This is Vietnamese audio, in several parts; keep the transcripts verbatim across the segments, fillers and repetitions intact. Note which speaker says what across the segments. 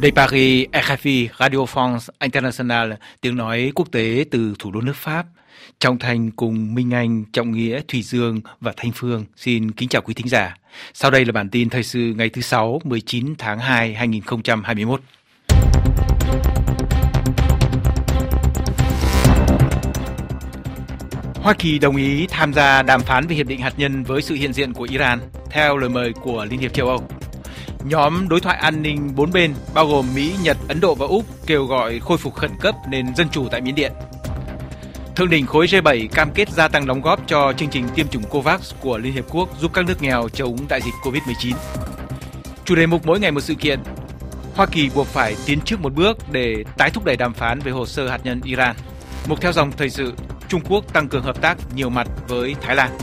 Speaker 1: Đây Paris, R F I, Radio France International, tiếng nói quốc tế từ thủ đô nước Pháp. Trọng Thành cùng Minh Anh, Trọng Nghĩa, Thủy Dương và Thanh Phương xin kính chào quý thính giả. Sau đây là bản tin thời sự ngày thứ Sáu, mười chín tháng hai, hai nghìn không trăm hai mươi mốt. Hoa Kỳ đồng ý tham gia đàm phán về hiệp định hạt nhân với sự hiện diện của Iran, theo lời mời của Liên hiệp châu Âu. Nhóm đối thoại an ninh bốn bên, bao gồm Mỹ, Nhật, Ấn Độ và Úc, kêu gọi khôi phục khẩn cấp nền dân chủ tại Miến Điện. Thượng đỉnh khối G bảy cam kết gia tăng đóng góp cho chương trình tiêm chủng COVAX của Liên Hiệp Quốc giúp các nước nghèo chống đại dịch covid mười chín. Chủ đề mục mỗi ngày một sự kiện. Hoa Kỳ buộc phải tiến trước một bước để tái thúc đẩy đàm phán về hồ sơ hạt nhân Iran. Mục theo dòng thời sự. Trung Quốc tăng cường hợp tác nhiều mặt với Thái Lan.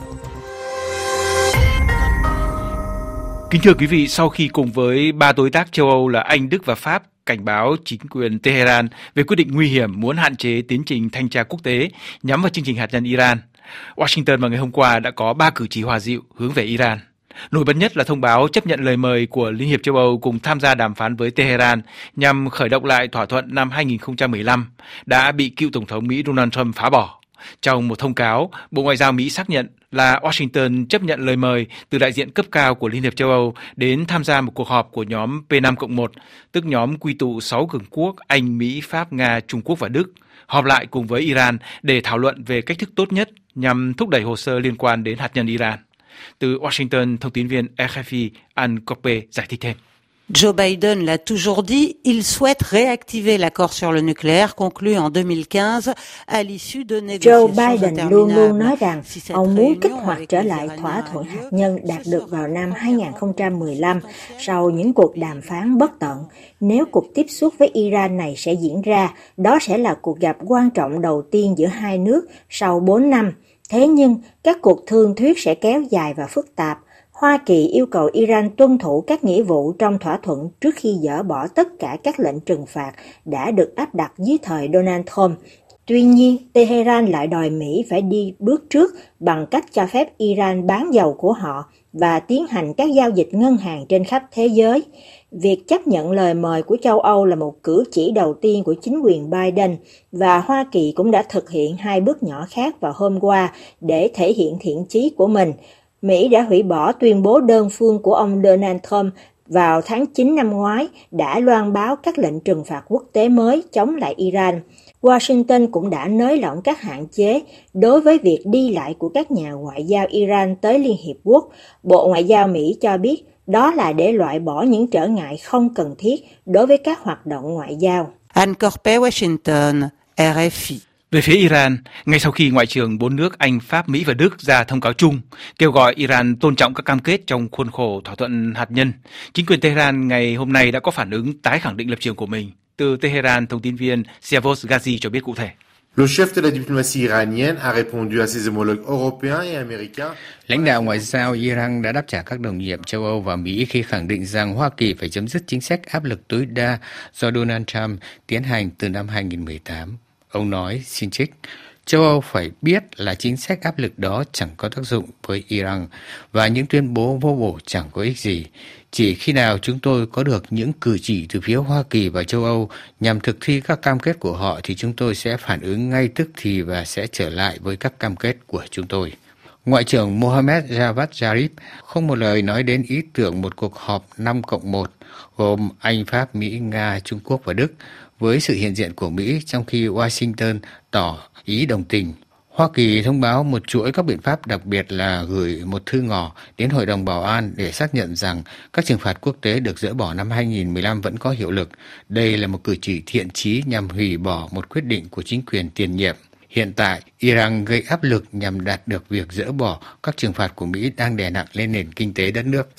Speaker 1: Kính thưa quý vị, sau khi cùng với ba đối tác châu Âu là Anh, Đức và Pháp cảnh báo chính quyền Tehran về quyết định nguy hiểm muốn hạn chế tiến trình thanh tra quốc tế nhắm vào chương trình hạt nhân Iran, Washington vào ngày hôm qua đã có ba cử chỉ hòa dịu hướng về Iran. Nổi bật nhất là thông báo chấp nhận lời mời của Liên hiệp châu Âu cùng tham gia đàm phán với Tehran nhằm khởi động lại thỏa thuận năm hai nghìn không trăm mười lăm đã bị cựu Tổng thống Mỹ Donald Trump phá bỏ. Trong một thông cáo, Bộ Ngoại giao Mỹ xác nhận là Washington chấp nhận lời mời từ đại diện cấp cao của Liên hiệp châu Âu đến tham gia một cuộc họp của nhóm P năm cộng một, tức nhóm quy tụ sáu cường quốc Anh, Mỹ, Pháp, Nga, Trung Quốc và Đức, họp lại cùng với Iran để thảo luận về cách thức tốt nhất nhằm thúc đẩy hồ sơ liên quan đến hạt nhân Iran. Từ Washington, thông tin viên R F I Anne Coppe giải thích thêm.
Speaker 2: Joe Biden l'a toujours dit, il souhaite réactiver l'accord sur le nucléaire conclu en deux mille quinze à l'issue de négociations
Speaker 3: Joe Biden luôn luôn nói rằng ông muốn kích hoạt trở lại thỏa thuận hạt nhân đạt được vào năm hai nghìn không trăm mười lăm sau những cuộc đàm phán bất tận. Nếu cuộc tiếp xúc với Iran này sẽ diễn ra, đó sẽ là cuộc gặp quan trọng đầu tiên giữa hai nước sau bốn năm. Thế nhưng, các cuộc thương thuyết sẽ kéo dài và phức tạp. Hoa Kỳ yêu cầu Iran tuân thủ các nghĩa vụ trong thỏa thuận trước khi dỡ bỏ tất cả các lệnh trừng phạt đã được áp đặt dưới thời Donald Trump. Tuy nhiên, Tehran lại đòi Mỹ phải đi bước trước bằng cách cho phép Iran bán dầu của họ và tiến hành các giao dịch ngân hàng trên khắp thế giới. Việc chấp nhận lời mời của châu Âu là một cử chỉ đầu tiên của chính quyền Biden và Hoa Kỳ cũng đã thực hiện hai bước nhỏ khác vào hôm qua để thể hiện thiện chí của mình. Mỹ đã hủy bỏ tuyên bố đơn phương của ông Donald Trump vào tháng chín năm ngoái đã loan báo các lệnh trừng phạt quốc tế mới chống lại Iran. Washington cũng đã nới lỏng các hạn chế đối với việc đi lại của các nhà ngoại giao Iran tới Liên Hiệp Quốc. Bộ Ngoại giao Mỹ cho biết đó là để loại bỏ những trở ngại không cần thiết đối với các hoạt động ngoại giao.
Speaker 2: Anne Coppe, Washington, R F I.
Speaker 1: Về phía Iran, ngay sau khi Ngoại trưởng bốn nước Anh, Pháp, Mỹ và Đức ra thông cáo chung kêu gọi Iran tôn trọng các cam kết trong khuôn khổ thỏa thuận hạt nhân, chính quyền Tehran ngày hôm nay đã có phản ứng tái khẳng định lập trường của mình. Từ Tehran, thông tin viên Siavos Ghazi cho biết cụ thể.
Speaker 4: Le chef de la diplomatie iranienne a répondu à ses homologues européens et américains.
Speaker 5: Lãnh đạo ngoại giao Iran đã đáp trả các đồng nhiệm châu Âu và Mỹ khi khẳng định rằng Hoa Kỳ phải chấm dứt chính sách áp lực tối đa do Donald Trump tiến hành từ năm hai nghìn không trăm mười tám. Ông nói, xin trích, châu Âu phải biết là chính sách áp lực đó chẳng có tác dụng với Iran và những tuyên bố vô bổ chẳng có ích gì. Chỉ khi nào chúng tôi có được những cử chỉ từ phía Hoa Kỳ và châu Âu nhằm thực thi các cam kết của họ thì chúng tôi sẽ phản ứng ngay tức thì và sẽ trở lại với các cam kết của chúng tôi. Ngoại trưởng Mohammad Javad Zarif không một lời nói đến ý tưởng một cuộc họp năm cộng một gồm Anh, Pháp, Mỹ, Nga, Trung Quốc và Đức với sự hiện diện của Mỹ, trong khi Washington tỏ ý đồng tình. Hoa Kỳ thông báo một chuỗi các biện pháp, đặc biệt là gửi một thư ngỏ đến Hội đồng Bảo an để xác nhận rằng các trừng phạt quốc tế được dỡ bỏ năm hai nghìn không trăm mười lăm vẫn có hiệu lực. Đây là một cử chỉ thiện chí nhằm hủy bỏ một quyết định của chính quyền tiền nhiệm. Hiện tại, Iran gây áp lực nhằm đạt được việc dỡ bỏ các trừng phạt của Mỹ đang đè nặng lên nền kinh tế đất nước.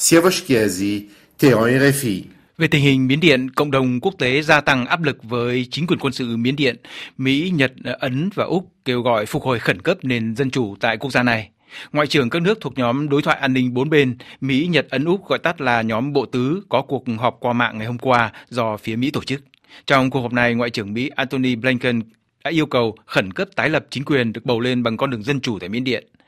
Speaker 1: Về tình hình Miến Điện, cộng đồng quốc tế gia tăng áp lực với chính quyền quân sự Miến Điện. Mỹ, Nhật, Ấn và Úc kêu gọi phục hồi khẩn cấp nền dân chủ tại quốc gia này. Ngoại trưởng các nước thuộc nhóm đối thoại an ninh bốn bên, Mỹ, Nhật, Ấn, Úc gọi tắt là nhóm Bộ Tứ có cuộc họp qua mạng ngày hôm qua do phía Mỹ tổ chức. Trong cuộc họp này, Ngoại trưởng Mỹ Antony Blinken đã yêu cầu khẩn cấp tái lập chính quyền được bầu lên bằng con đường dân chủ tại Miến Điện.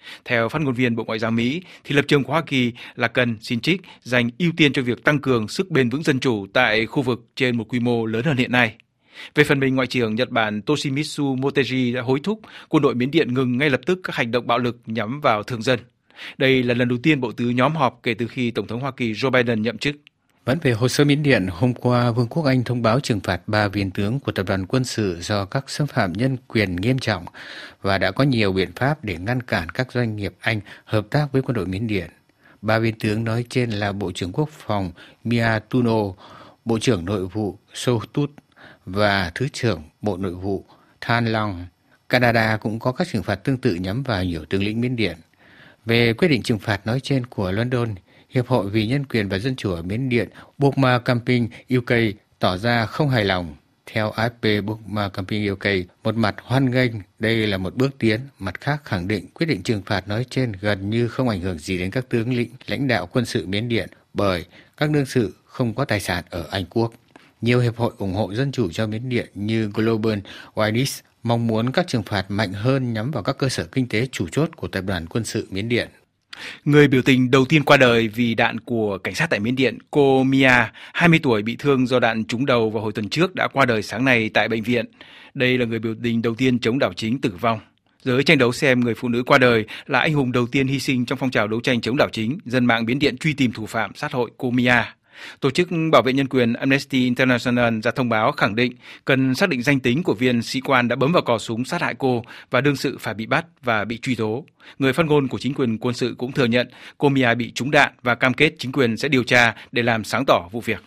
Speaker 1: Theo phát ngôn viên Bộ Ngoại giao Mỹ, thì lập trường của Hoa Kỳ là cần, xin trích, dành ưu tiên cho việc tăng cường sức bền vững dân chủ tại khu vực trên một quy mô lớn hơn hiện nay. Về phần mình, Ngoại trưởng Nhật Bản Toshimitsu Motegi đã hối thúc quân đội Miến Điện ngừng ngay lập tức các hành động bạo lực nhắm vào thường dân. Đây là lần đầu tiên bộ tứ nhóm họp kể từ khi Tổng thống Hoa Kỳ Joe Biden nhậm chức.
Speaker 5: Vẫn về hồ sơ Miến Điện, hôm qua Vương quốc Anh thông báo trừng phạt ba viên tướng của tập đoàn quân sự do các xâm phạm nhân quyền nghiêm trọng và đã có nhiều biện pháp để ngăn cản các doanh nghiệp Anh hợp tác với quân đội Miến Điện. Ba viên tướng nói trên là Bộ trưởng Quốc phòng Mia Tuno, Bộ trưởng Nội vụ So Tut và Thứ trưởng Bộ Nội vụ Than Long. Canada cũng có các trừng phạt tương tự nhắm vào nhiều tướng lĩnh Miến Điện. Về quyết định trừng phạt nói trên của London, Hiệp hội vì Nhân quyền và Dân chủ ở Miến Điện Burma Campaign U K tỏ ra không hài lòng. Theo a ép pê, Burma Campaign U K một mặt hoan nghênh đây là một bước tiến, mặt khác khẳng định quyết định trừng phạt nói trên gần như không ảnh hưởng gì đến các tướng lĩnh lãnh đạo quân sự Miến Điện bởi các đương sự không có tài sản ở Anh Quốc. Nhiều hiệp hội ủng hộ dân chủ cho Miến Điện như Global Witness mong muốn các trừng phạt mạnh hơn nhắm vào các cơ sở kinh tế chủ chốt của tập đoàn quân sự Miến Điện.
Speaker 1: Người biểu tình đầu tiên qua đời vì đạn của cảnh sát tại Miến Điện, cô Mia, hai mươi tuổi, bị thương do đạn trúng đầu vào hồi tuần trước đã qua đời sáng nay tại bệnh viện. Đây là người biểu tình đầu tiên chống đảo chính tử vong. Giới tranh đấu xem người phụ nữ qua đời là anh hùng đầu tiên hy sinh trong phong trào đấu tranh chống đảo chính. Dân mạng Miến Điện truy tìm thủ phạm sát hại cô Mia. Tổ chức bảo vệ nhân quyền Amnesty International ra thông báo khẳng định cần xác định danh tính của viên sĩ quan đã bấm vào cò súng sát hại cô và đương sự phải bị bắt và bị truy tố. Người phát ngôn của chính quyền quân sự cũng thừa nhận cô Mia bị trúng đạn và cam kết chính quyền sẽ điều tra để làm sáng tỏ vụ việc.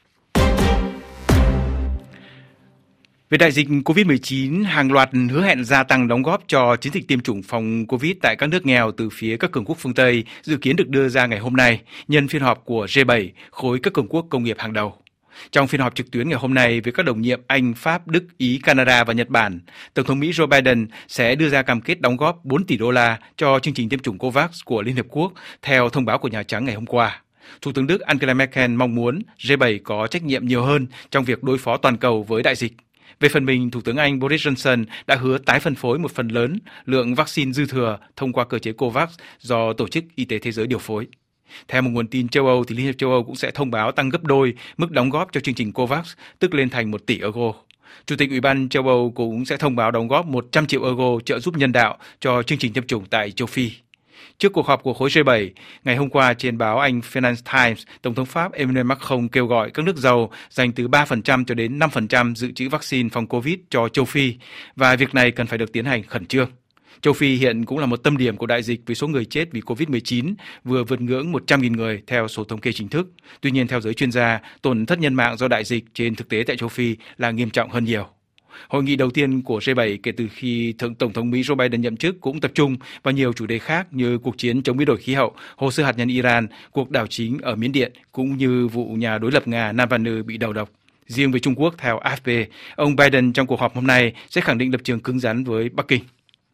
Speaker 1: Về đại dịch covid mười chín, hàng loạt hứa hẹn gia tăng đóng góp cho chiến dịch tiêm chủng phòng Covid tại các nước nghèo từ phía các cường quốc phương Tây dự kiến được đưa ra ngày hôm nay, nhân phiên họp của G bảy, khối các cường quốc công nghiệp hàng đầu. Trong phiên họp trực tuyến ngày hôm nay với các đồng nhiệm Anh, Pháp, Đức, Ý, Canada và Nhật Bản, Tổng thống Mỹ Joe Biden sẽ đưa ra cam kết đóng góp bốn tỷ đô la cho chương trình tiêm chủng COVAX của Liên Hợp Quốc, theo thông báo của Nhà Trắng ngày hôm qua. Thủ tướng Đức Angela Merkel mong muốn G bảy có trách nhiệm nhiều hơn trong việc đối phó toàn cầu với đại dịch. Về phần mình, Thủ tướng Anh Boris Johnson đã hứa tái phân phối một phần lớn lượng vaccine dư thừa thông qua cơ chế COVAX do Tổ chức Y tế Thế giới điều phối. Theo một nguồn tin châu Âu, thì Liên hiệp châu Âu cũng sẽ thông báo tăng gấp đôi mức đóng góp cho chương trình COVAX, tức lên thành một tỷ euro. Chủ tịch Ủy ban châu Âu cũng sẽ thông báo đóng góp một trăm triệu euro trợ giúp nhân đạo cho chương trình tiêm chủng tại châu Phi. Trước cuộc họp của khối G bảy, ngày hôm qua trên báo Anh Financial Times, Tổng thống Pháp Emmanuel Macron kêu gọi các nước giàu dành từ ba phần trăm cho đến năm phần trăm dự trữ vaccine phòng Covid cho châu Phi, và việc này cần phải được tiến hành khẩn trương. Châu Phi hiện cũng là một tâm điểm của đại dịch với số người chết vì covid mười chín vừa vượt ngưỡng một trăm nghìn người theo số thống kê chính thức. Tuy nhiên, theo giới chuyên gia, tổn thất nhân mạng do đại dịch trên thực tế tại châu Phi là nghiêm trọng hơn nhiều. Hội nghị đầu tiên của G bảy kể từ khi Tổng thống Mỹ Joe Biden nhậm chức cũng tập trung vào nhiều chủ đề khác như cuộc chiến chống biến đổi khí hậu, hồ sơ hạt nhân Iran, cuộc đảo chính ở Miến Điện cũng như vụ nhà đối lập Nga Navalny bị đầu độc. Riêng với Trung Quốc, theo a ép pê, ông Biden trong cuộc họp hôm nay sẽ khẳng định lập trường cứng rắn với Bắc Kinh.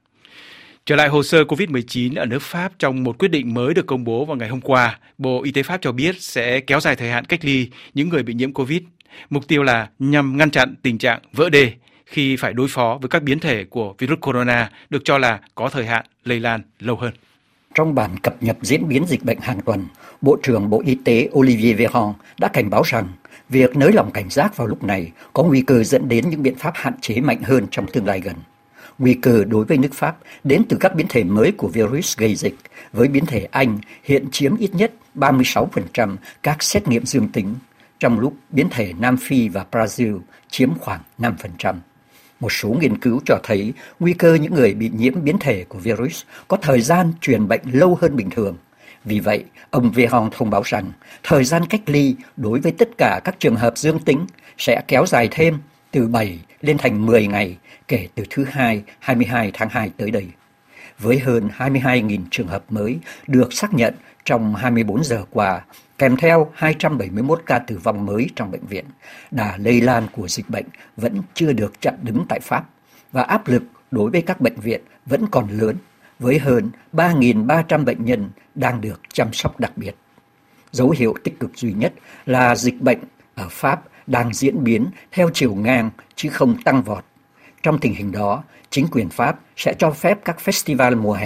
Speaker 1: Trở lại hồ sơ covid mười chín ở nước Pháp, trong một quyết định mới được công bố vào ngày hôm qua, Bộ Y tế Pháp cho biết sẽ kéo dài thời hạn cách ly những người bị nhiễm Covid. Mục tiêu là nhằm ngăn chặn tình trạng vỡ đê khi phải đối phó với các biến thể của virus corona được cho là có thời hạn lây lan lâu hơn.
Speaker 6: Trong bản cập nhật diễn biến dịch bệnh hàng tuần, Bộ trưởng Bộ Y tế Olivier Véran đã cảnh báo rằng việc nới lỏng cảnh giác vào lúc này có nguy cơ dẫn đến những biện pháp hạn chế mạnh hơn trong tương lai gần. Nguy cơ đối với nước Pháp đến từ các biến thể mới của virus gây dịch, với biến thể Anh hiện chiếm ít nhất ba mươi sáu phần trăm các xét nghiệm dương tính, trong lúc biến thể Nam Phi và Brazil chiếm khoảng năm phần trăm. Một số nghiên cứu cho thấy nguy cơ những người bị nhiễm biến thể của virus có thời gian truyền bệnh lâu hơn bình thường. Vì vậy, ông Véran thông báo rằng thời gian cách ly đối với tất cả các trường hợp dương tính sẽ kéo dài thêm từ bảy lên thành mười ngày kể từ thứ Hai, hai mươi hai tháng hai tới đây. Với hơn hai mươi hai nghìn trường hợp mới được xác nhận trong hai mươi bốn giờ qua, kèm theo hai trăm bảy mươi mốt ca tử vong mới trong bệnh viện, đà lây lan của dịch bệnh vẫn chưa được chặn đứng tại Pháp, và áp lực đối với các bệnh viện vẫn còn lớn, với hơn ba nghìn ba trăm bệnh nhân đang được chăm sóc đặc biệt. Dấu hiệu tích cực duy nhất là dịch bệnh ở Pháp đang diễn biến theo chiều ngang chứ không tăng vọt. Trong tình hình đó, chính quyền Pháp sẽ cho phép các festival mùa hè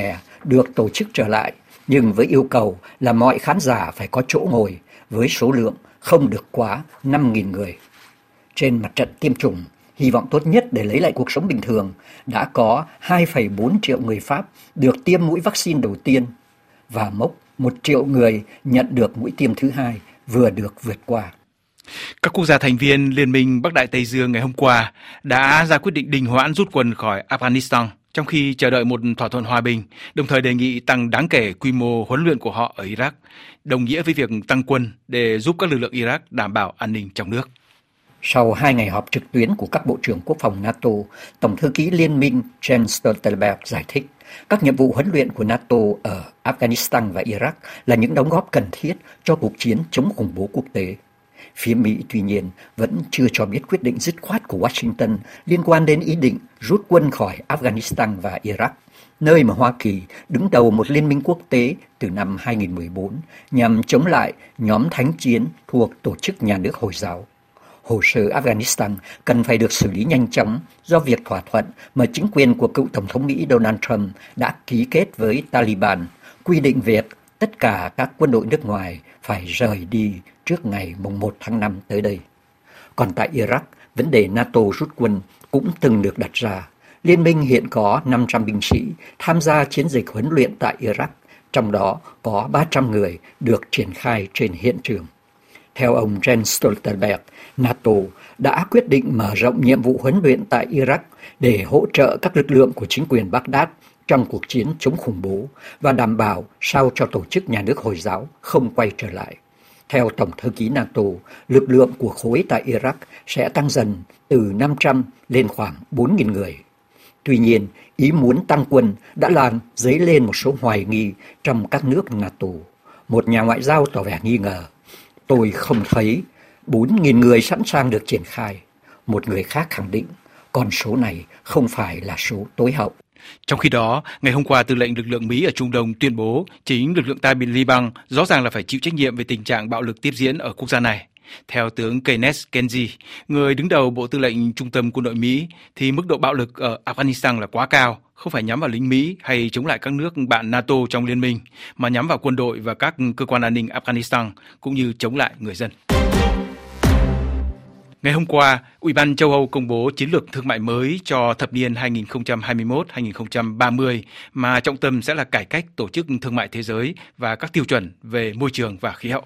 Speaker 6: được tổ chức trở lại, nhưng với yêu cầu là mọi khán giả phải có chỗ ngồi với số lượng không được quá năm nghìn người. Trên mặt trận tiêm chủng, hy vọng tốt nhất để lấy lại cuộc sống bình thường, đã có hai phẩy bốn triệu người Pháp được tiêm mũi vaccine đầu tiên và mốc một triệu người nhận được mũi tiêm thứ hai vừa được vượt qua.
Speaker 1: Các quốc gia thành viên Liên minh Bắc Đại Tây Dương ngày hôm qua đã ra quyết định đình hoãn rút quân khỏi Afghanistan trong khi chờ đợi một thỏa thuận hòa bình, đồng thời đề nghị tăng đáng kể quy mô huấn luyện của họ ở Iraq, đồng nghĩa với việc tăng quân để giúp các lực lượng Iraq đảm bảo an ninh trong nước.
Speaker 6: Sau hai ngày họp trực tuyến của các bộ trưởng quốc phòng NATO, Tổng thư ký Liên minh Jens Stoltenberg giải thích các nhiệm vụ huấn luyện của NATO ở Afghanistan và Iraq là những đóng góp cần thiết cho cuộc chiến chống khủng bố quốc tế. Phía Mỹ tuy nhiên vẫn chưa cho biết quyết định dứt khoát của Washington liên quan đến ý định rút quân khỏi Afghanistan và Iraq, nơi mà Hoa Kỳ đứng đầu một liên minh quốc tế từ năm hai nghìn không trăm mười bốn nhằm chống lại nhóm thánh chiến thuộc Tổ chức Nhà nước Hồi giáo. Hồ sơ Afghanistan cần phải được xử lý nhanh chóng do việc thỏa thuận mà chính quyền của cựu Tổng thống Mỹ Donald Trump đã ký kết với Taliban, quy định việc tất cả các quân đội nước ngoài phải rời đi trước ngày mùng một tháng năm tới đây. Còn tại Iraq, vấn đề NATO rút quân cũng từng được đặt ra. Liên minh hiện có năm trăm binh sĩ tham gia chiến dịch huấn luyện tại Iraq, trong đó có ba trăm người được triển khai trên hiện trường. Theo ông Jens Stoltenberg, NATO đã quyết định mở rộng nhiệm vụ huấn luyện tại Iraq để hỗ trợ các lực lượng của chính quyền Baghdad trong cuộc chiến chống khủng bố và đảm bảo sao cho Tổ chức Nhà nước Hồi giáo không quay trở lại. Theo Tổng thư ký NATO, lực lượng của khối tại Iraq sẽ tăng dần từ năm trăm lên khoảng bốn nghìn người. Tuy nhiên, ý muốn tăng quân đã làm dấy lên một số hoài nghi trong các nước NATO. Một nhà ngoại giao tỏ vẻ nghi ngờ. Tôi không thấy bốn nghìn người sẵn sàng được triển khai. Một người khác khẳng định, con số này không phải là số tối hậu.
Speaker 1: Trong khi đó, ngày hôm qua tư lệnh lực lượng Mỹ ở Trung Đông tuyên bố chính lực lượng Taliban rõ ràng là phải chịu trách nhiệm về tình trạng bạo lực tiếp diễn ở quốc gia này. Theo tướng Kenneth Kenji, người đứng đầu Bộ Tư lệnh Trung tâm Quân đội Mỹ, thì mức độ bạo lực ở Afghanistan là quá cao, không phải nhắm vào lính Mỹ hay chống lại các nước bạn NATO trong liên minh, mà nhắm vào quân đội và các cơ quan an ninh Afghanistan, cũng như chống lại người dân. Ngày hôm qua, Ủy ban châu Âu công bố chiến lược thương mại mới cho thập niên hai nghìn không trăm hai mươi mốt đến hai nghìn không trăm ba mươi, mà trọng tâm sẽ là cải cách tổ chức thương mại thế giới và các tiêu chuẩn về môi trường và khí hậu.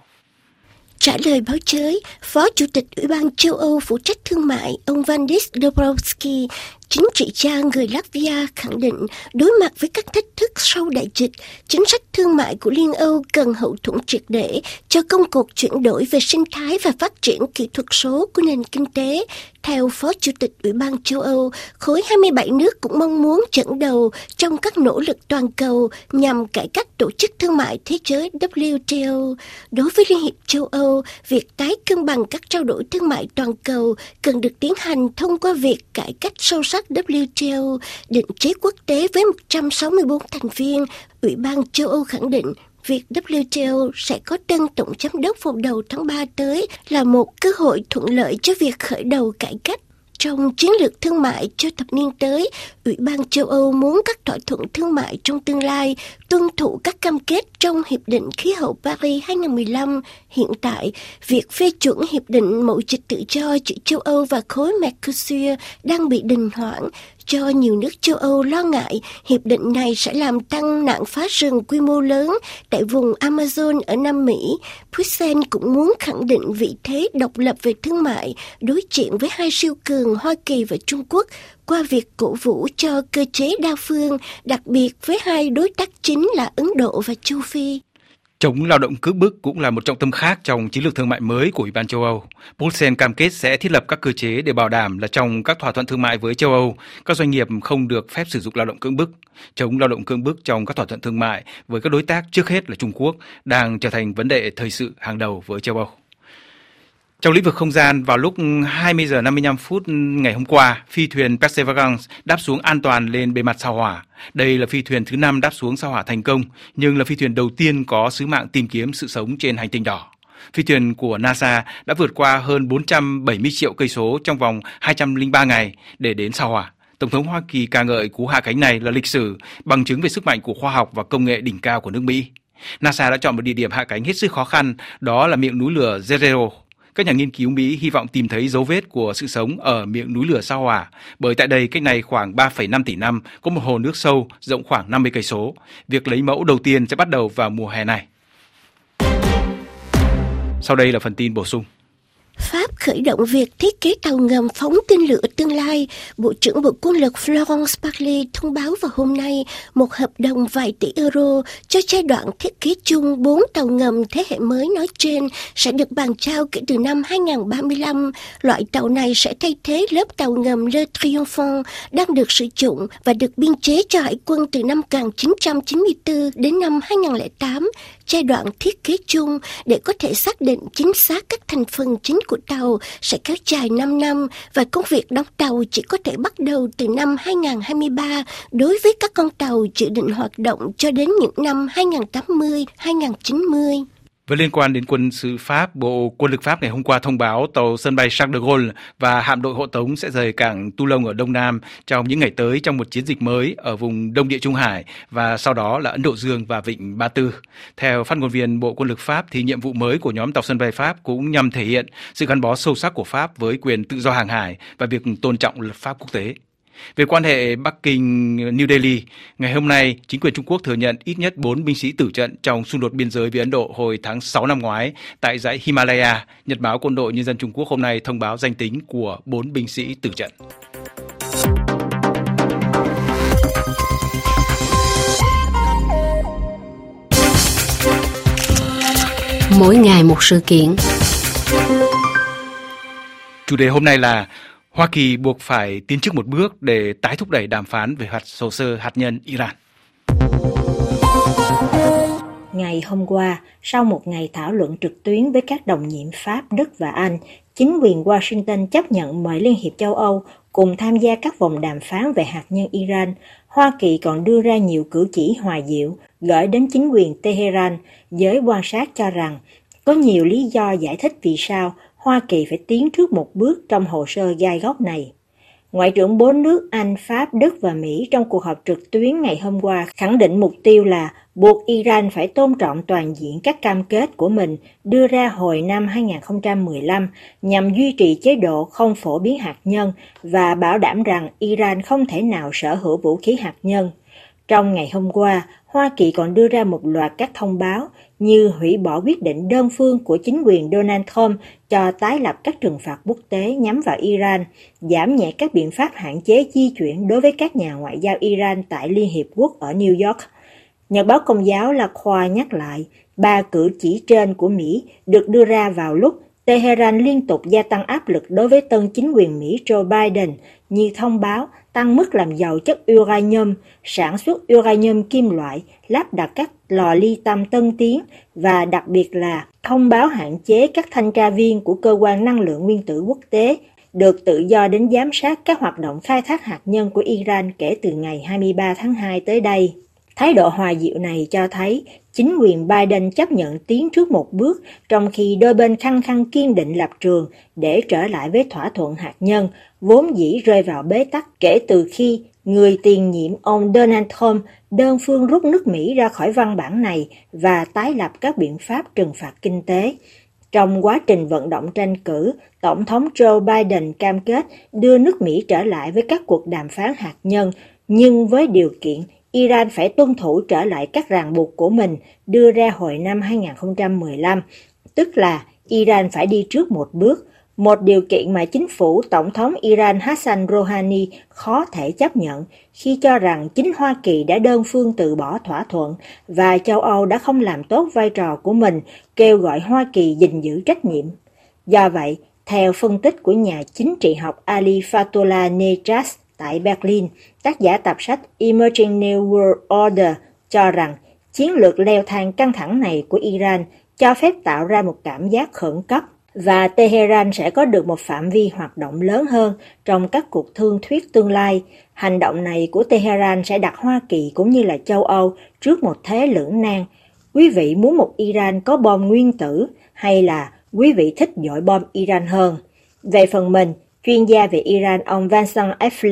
Speaker 7: Trả lời báo giới, Phó Chủ tịch Ủy ban châu Âu phụ trách thương mại, ông Valdis Dombrovskis, chính trị gia người Latvia khẳng định đối mặt với các thách thức sau đại dịch, chính sách thương mại của Liên Âu cần hậu thuẫn triệt để cho công cuộc chuyển đổi về sinh thái và phát triển kỹ thuật số của nền kinh tế. Theo Phó Chủ tịch Ủy ban châu Âu, khối hai mươi bảy nước cũng mong muốn dẫn đầu trong các nỗ lực toàn cầu nhằm cải cách Tổ chức Thương mại Thế giới W T O. Đối với Liên hiệp châu Âu, việc tái cân bằng các trao đổi thương mại toàn cầu cần được tiến hành thông qua việc cải cách sâu sắc W T O, định chế quốc tế với một trăm sáu mươi tư thành viên. Ủy ban châu Âu khẳng định việc W T O sẽ có đơn tổng giám đốc vào đầu tháng ba tới là một cơ hội thuận lợi cho việc khởi đầu cải cách. Trong chiến lược thương mại cho thập niên tới, Ủy ban châu Âu muốn các thỏa thuận thương mại trong tương lai tuân thủ các cam kết trong Hiệp định Khí hậu Paris hai nghìn không trăm mười lăm. Hiện tại, việc phê chuẩn Hiệp định Mậu dịch tự do giữa châu Âu và khối Mercosur đang bị đình hoãn, cho nhiều nước châu Âu lo ngại hiệp định này sẽ làm tăng nạn phá rừng quy mô lớn tại vùng Amazon ở Nam Mỹ. Bruxelles cũng muốn khẳng định vị thế độc lập về thương mại, đối diện với hai siêu cường Hoa Kỳ và Trung Quốc qua việc cổ vũ cho cơ chế đa phương, đặc biệt với hai đối tác chính là Ấn Độ và châu Phi.
Speaker 1: Chống lao động cưỡng bức cũng là một trọng tâm khác trong chiến lược thương mại mới của Ủy ban châu Âu. Bruxelles cam kết sẽ thiết lập các cơ chế để bảo đảm là trong các thỏa thuận thương mại với châu Âu, các doanh nghiệp không được phép sử dụng lao động cưỡng bức. Chống lao động cưỡng bức trong các thỏa thuận thương mại với các đối tác trước hết là Trung Quốc đang trở thành vấn đề thời sự hàng đầu với châu Âu. Trong lĩnh vực không gian, vào lúc hai mươi giờ năm mươi lăm phút ngày hôm qua, phi thuyền Perseverance đáp xuống an toàn lên bề mặt sao Hỏa. Đây là phi thuyền thứ năm đáp xuống sao Hỏa thành công, nhưng là phi thuyền đầu tiên có sứ mạng tìm kiếm sự sống trên hành tinh đỏ. Phi thuyền của NASA đã vượt qua hơn bốn trăm bảy mươi triệu cây số trong vòng hai trăm lẻ ba ngày để đến sao Hỏa. Tổng thống Hoa Kỳ ca ngợi cú hạ cánh này là lịch sử, bằng chứng về sức mạnh của khoa học và công nghệ đỉnh cao của nước Mỹ. NASA đã chọn một địa điểm hạ cánh hết sức khó khăn, đó là miệng núi lửa Zero. Các nhà nghiên cứu Mỹ hy vọng tìm thấy dấu vết của sự sống ở miệng núi lửa sao hỏa, bởi tại đây cách này khoảng ba phẩy năm tỷ năm có một hồ nước sâu rộng khoảng năm mươi cây số. Việc lấy mẫu đầu tiên sẽ bắt đầu vào mùa hè này. Sau đây là phần tin bổ sung.
Speaker 7: Pháp khởi động việc thiết kế tàu ngầm phóng tên lửa tương lai. Bộ trưởng Bộ Quân lực Florence Parly thông báo vào hôm nay một hợp đồng vài tỷ euro cho giai đoạn thiết kế chung bốn tàu ngầm thế hệ mới nói trên sẽ được bàn trao kể từ năm hai không ba lăm. Loại tàu này sẽ thay thế lớp tàu ngầm Le Triomphant đang được sử dụng và được biên chế cho Hải quân từ năm một nghìn chín trăm chín mươi tư đến năm hai không không tám. Giai đoạn thiết kế chung để có thể xác định chính xác các thành phần chính của tàu sẽ kéo dài năm năm và công việc đóng tàu chỉ có thể bắt đầu từ năm hai không hai ba đối với các con tàu dự định hoạt động cho đến những năm hai không tám mươi, hai không chín mươi.
Speaker 1: Với liên quan đến quân sự Pháp, Bộ Quân lực Pháp ngày hôm qua thông báo tàu sân bay Charles de Gaulle và hạm đội hộ tống sẽ rời cảng Toulon ở Đông Nam trong những ngày tới trong một chiến dịch mới ở vùng Đông Địa Trung Hải và sau đó là Ấn Độ Dương và Vịnh Ba Tư. Theo phát ngôn viên Bộ Quân lực Pháp thì nhiệm vụ mới của nhóm tàu sân bay Pháp cũng nhằm thể hiện sự gắn bó sâu sắc của Pháp với quyền tự do hàng hải và việc tôn trọng luật pháp quốc tế. Về quan hệ Bắc Kinh-New Delhi, ngày hôm nay, chính quyền Trung Quốc thừa nhận ít nhất bốn binh sĩ tử trận trong xung đột biên giới với Ấn Độ hồi tháng sáu năm ngoái tại dãy Himalaya. Nhật báo Quân đội Nhân dân Trung Quốc hôm nay thông báo danh tính của bốn binh sĩ tử trận.
Speaker 8: Mỗi ngày một sự kiện.
Speaker 1: Chủ đề hôm nay là Hoa Kỳ buộc phải tiến trước một bước để tái thúc đẩy đàm phán về hồ sơ hạt nhân Iran.
Speaker 3: Ngày hôm qua, sau một ngày thảo luận trực tuyến với các đồng nhiệm Pháp, Đức và Anh, chính quyền Washington chấp nhận mời Liên hiệp châu Âu cùng tham gia các vòng đàm phán về hạt nhân Iran. Hoa Kỳ còn đưa ra nhiều cử chỉ hòa dịu gửi đến chính quyền Tehran. Giới quan sát cho rằng có nhiều lý do giải thích vì sao Hoa Kỳ phải tiến trước một bước trong hồ sơ gai góc này. Ngoại trưởng bốn nước Anh, Pháp, Đức và Mỹ trong cuộc họp trực tuyến ngày hôm qua khẳng định mục tiêu là buộc Iran phải tôn trọng toàn diện các cam kết của mình đưa ra hồi năm hai không một lăm nhằm duy trì chế độ không phổ biến hạt nhân và bảo đảm rằng Iran không thể nào sở hữu vũ khí hạt nhân. Trong ngày hôm qua, Hoa Kỳ còn đưa ra một loạt các thông báo như hủy bỏ quyết định đơn phương của chính quyền Donald Trump cho tái lập các trừng phạt quốc tế nhắm vào Iran, giảm nhẹ các biện pháp hạn chế di chuyển đối với các nhà ngoại giao Iran tại Liên Hiệp Quốc ở New York. Nhật báo Công giáo La Croix nhắc lại, ba cử chỉ trên của Mỹ được đưa ra vào lúc Tehran liên tục gia tăng áp lực đối với tân chính quyền Mỹ Joe Biden như thông báo tăng mức làm giàu chất uranium, sản xuất uranium kim loại, lắp đặt các lò ly tâm tân tiến và đặc biệt là thông báo hạn chế các thanh tra viên của Cơ quan Năng lượng Nguyên tử Quốc tế được tự do đến giám sát các hoạt động khai thác hạt nhân của Iran kể từ ngày hai mươi ba tháng hai tới đây. Thái độ hòa dịu này cho thấy chính quyền Biden chấp nhận tiến trước một bước trong khi đôi bên khăng khăng kiên định lập trường để trở lại với thỏa thuận hạt nhân, vốn dĩ rơi vào bế tắc kể từ khi người tiền nhiệm ông Donald Trump đơn phương rút nước Mỹ ra khỏi văn bản này và tái lập các biện pháp trừng phạt kinh tế. Trong quá trình vận động tranh cử, Tổng thống Joe Biden cam kết đưa nước Mỹ trở lại với các cuộc đàm phán hạt nhân, nhưng với điều kiện Iran phải tuân thủ trở lại các ràng buộc của mình đưa ra hồi năm hai không một lăm, tức là Iran phải đi trước một bước, một điều kiện mà chính phủ Tổng thống Iran Hassan Rouhani khó thể chấp nhận khi cho rằng chính Hoa Kỳ đã đơn phương từ bỏ thỏa thuận và châu Âu đã không làm tốt vai trò của mình, kêu gọi Hoa Kỳ gìn giữ trách nhiệm. Do vậy, theo phân tích của nhà chính trị học Ali Fatullah Nejad tại Berlin, tác giả tập sách Emerging New World Order cho rằng chiến lược leo thang căng thẳng này của Iran cho phép tạo ra một cảm giác khẩn cấp và Tehran sẽ có được một phạm vi hoạt động lớn hơn trong các cuộc thương thuyết tương lai. Hành động này của Tehran sẽ đặt Hoa Kỳ cũng như là châu Âu trước một thế lưỡng nan. Quý vị muốn một Iran có bom nguyên tử hay là quý vị thích dội bom Iran hơn? Về phần mình, chuyên gia về Iran ông Vincent Effling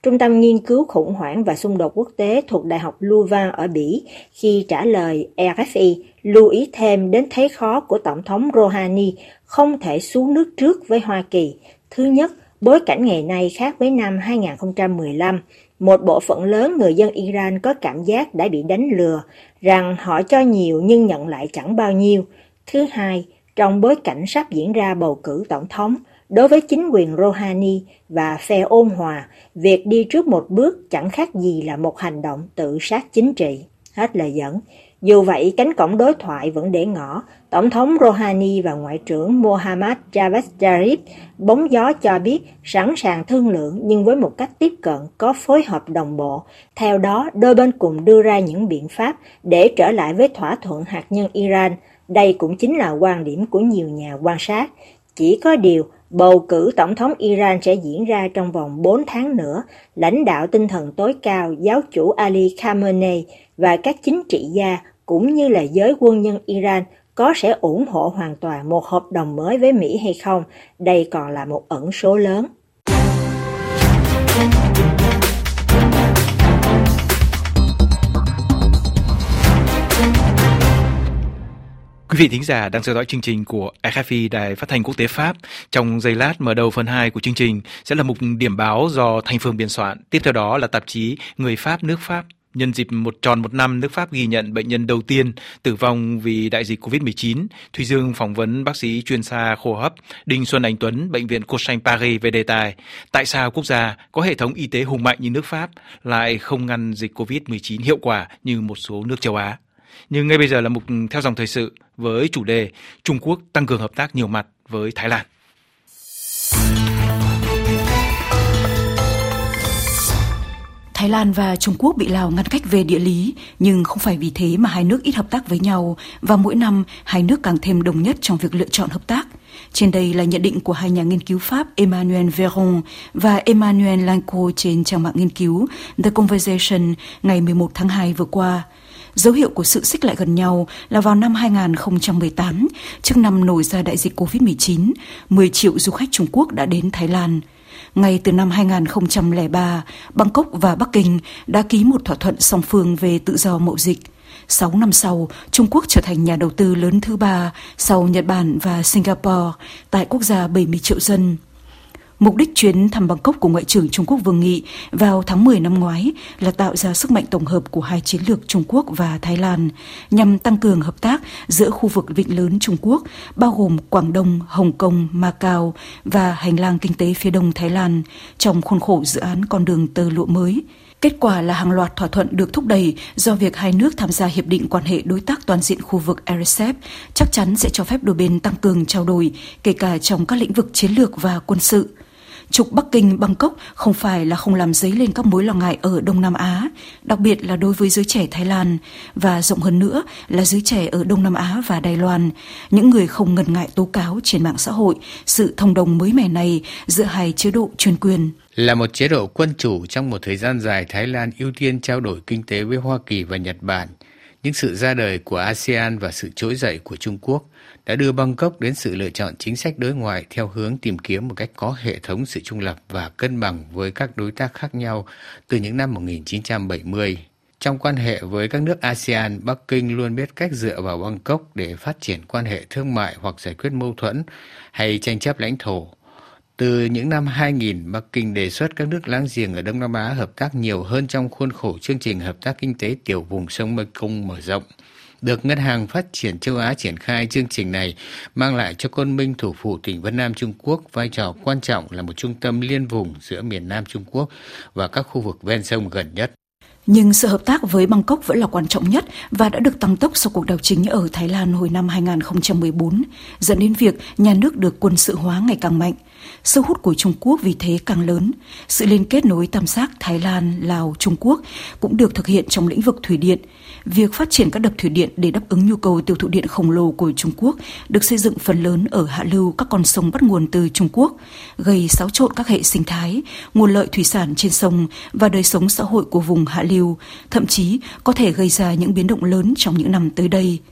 Speaker 3: Trung tâm Nghiên cứu Khủng hoảng và Xung đột Quốc tế thuộc Đại học Louvain ở Bỉ, khi trả lời rờ ép i, lưu ý thêm đến thế khó của Tổng thống Rouhani không thể xuống nước trước với Hoa Kỳ. Thứ nhất, bối cảnh ngày nay khác với năm hai nghìn không trăm mười lăm. Một bộ phận lớn người dân Iran có cảm giác đã bị đánh lừa, rằng họ cho nhiều nhưng nhận lại chẳng bao nhiêu. Thứ hai, trong bối cảnh sắp diễn ra bầu cử tổng thống, đối với chính quyền Rouhani và phe ôn hòa, việc đi trước một bước chẳng khác gì là một hành động tự sát chính trị. Hết lời dẫn. Dù vậy, cánh cổng đối thoại vẫn để ngỏ. Tổng thống Rouhani và Ngoại trưởng Mohammad Javad Zarif bóng gió cho biết sẵn sàng thương lượng nhưng với một cách tiếp cận có phối hợp đồng bộ. Theo đó, đôi bên cùng đưa ra những biện pháp để trở lại với thỏa thuận hạt nhân Iran. Đây cũng chính là quan điểm của nhiều nhà quan sát. Chỉ có điều, bầu cử tổng thống Iran sẽ diễn ra trong vòng bốn tháng nữa. Lãnh đạo tinh thần tối cao giáo chủ Ali Khamenei và các chính trị gia cũng như là giới quân nhân Iran có sẽ ủng hộ hoàn toàn một hợp đồng mới với Mỹ hay không, đây còn là một ẩn số lớn.
Speaker 1: Quý vị thính giả đang theo dõi chương trình của rờ ép i, Đài Phát thanh Quốc tế Pháp. Trong giây lát mở đầu phần hai của chương trình sẽ là mục điểm báo do Thanh Phương biên soạn. Tiếp theo đó là tạp chí Người Pháp nước Pháp. Nhân dịp một tròn một năm nước Pháp ghi nhận bệnh nhân đầu tiên tử vong vì đại dịch covid mười chín, Thùy Dương phỏng vấn bác sĩ chuyên gia hô hấp Đinh Xuân Anh Tuấn, Bệnh viện Cochin Paris về đề tài tại sao quốc gia có hệ thống y tế hùng mạnh như nước Pháp lại không ngăn dịch covid mười chín hiệu quả như một số nước châu Á. Nhưng ngay bây giờ là mục theo dòng thời sự với chủ đề Trung Quốc tăng cường hợp tác nhiều mặt với Thái Lan.
Speaker 9: Thái Lan và Trung Quốc bị Lào ngăn cách về địa lý, nhưng không phải vì thế mà hai nước ít hợp tác với nhau, và mỗi năm hai nước càng thêm đồng nhất trong việc lựa chọn hợp tác. Trên đây là nhận định của hai nhà nghiên cứu Pháp Emmanuel Véron và Emmanuel Lanco trên trang mạng nghiên cứu The Conversation ngày mười một tháng hai vừa qua. Dấu hiệu của sự xích lại gần nhau là vào năm hai nghìn không trăm mười tám, trước năm nổi ra đại dịch covid mười chín, mười triệu du khách Trung Quốc đã đến Thái Lan. Ngay từ năm hai nghìn không trăm lẻ ba, Bangkok và Bắc Kinh đã ký một thỏa thuận song phương về tự do mậu dịch. Sáu năm sau, Trung Quốc trở thành nhà đầu tư lớn thứ ba sau Nhật Bản và Singapore tại quốc gia bảy mươi triệu dân. Mục đích chuyến thăm Bangkok của Ngoại trưởng Trung Quốc Vương Nghị vào tháng mười năm ngoái là tạo ra sức mạnh tổng hợp của hai chiến lược Trung Quốc và Thái Lan nhằm tăng cường hợp tác giữa khu vực vịnh lớn Trung Quốc, bao gồm Quảng Đông, Hồng Kông, Macau và hành lang kinh tế phía đông Thái Lan trong khuôn khổ dự án con đường tơ lụa mới. Kết quả là hàng loạt thỏa thuận được thúc đẩy do việc hai nước tham gia Hiệp định Quan hệ Đối tác Toàn diện khu vực rờ xê e pê chắc chắn sẽ cho phép đôi bên tăng cường trao đổi, kể cả trong các lĩnh vực chiến lược và quân sự. Trục Bắc Kinh Bangkok không phải là không làm dấy lên các mối lo ngại ở Đông Nam Á, đặc biệt là đối với giới trẻ Thái Lan, và rộng hơn nữa là giới trẻ ở Đông Nam Á và Đài Loan, những người không ngần ngại tố cáo trên mạng xã hội sự thông đồng mới mẻ này giữa hai chế độ chuyên quyền.
Speaker 5: Là một chế độ quân chủ, trong một thời gian dài Thái Lan ưu tiên trao đổi kinh tế với Hoa Kỳ và Nhật Bản, nhưng sự ra đời của a sê an và sự trỗi dậy của Trung Quốc đã đưa Bangkok đến sự lựa chọn chính sách đối ngoại theo hướng tìm kiếm một cách có hệ thống sự trung lập và cân bằng với các đối tác khác nhau từ những năm một nghìn chín trăm bảy mươi. Trong quan hệ với các nước a sê an, Bắc Kinh luôn biết cách dựa vào Bangkok để phát triển quan hệ thương mại hoặc giải quyết mâu thuẫn hay tranh chấp lãnh thổ. Từ những năm hai nghìn, Bắc Kinh đề xuất các nước láng giềng ở Đông Nam Á hợp tác nhiều hơn trong khuôn khổ chương trình hợp tác kinh tế tiểu vùng sông Mekong mở rộng. Được Ngân hàng Phát triển Châu Á triển khai, chương trình này mang lại cho Côn Minh, thủ phủ tỉnh Vân Nam Trung Quốc, vai trò quan trọng là một trung tâm liên vùng giữa miền Nam Trung Quốc và các khu vực ven sông gần nhất.
Speaker 9: Nhưng sự hợp tác với Bangkok vẫn là quan trọng nhất và đã được tăng tốc sau cuộc đảo chính ở Thái Lan hồi năm hai nghìn không trăm mười bốn, dẫn đến việc nhà nước được quân sự hóa ngày càng mạnh. Sức hút của Trung Quốc vì thế càng lớn. Sự liên kết nối tam giác Thái Lan, Lào, Trung Quốc cũng được thực hiện trong lĩnh vực thủy điện. Việc phát triển các đập thủy điện để đáp ứng nhu cầu tiêu thụ điện khổng lồ của Trung Quốc được xây dựng phần lớn ở hạ lưu các con sông bắt nguồn từ Trung Quốc, gây xáo trộn các hệ sinh thái, nguồn lợi thủy sản trên sông và đời sống xã hội của vùng hạ lưu, thậm chí có thể gây ra những biến động lớn trong những năm tới đây.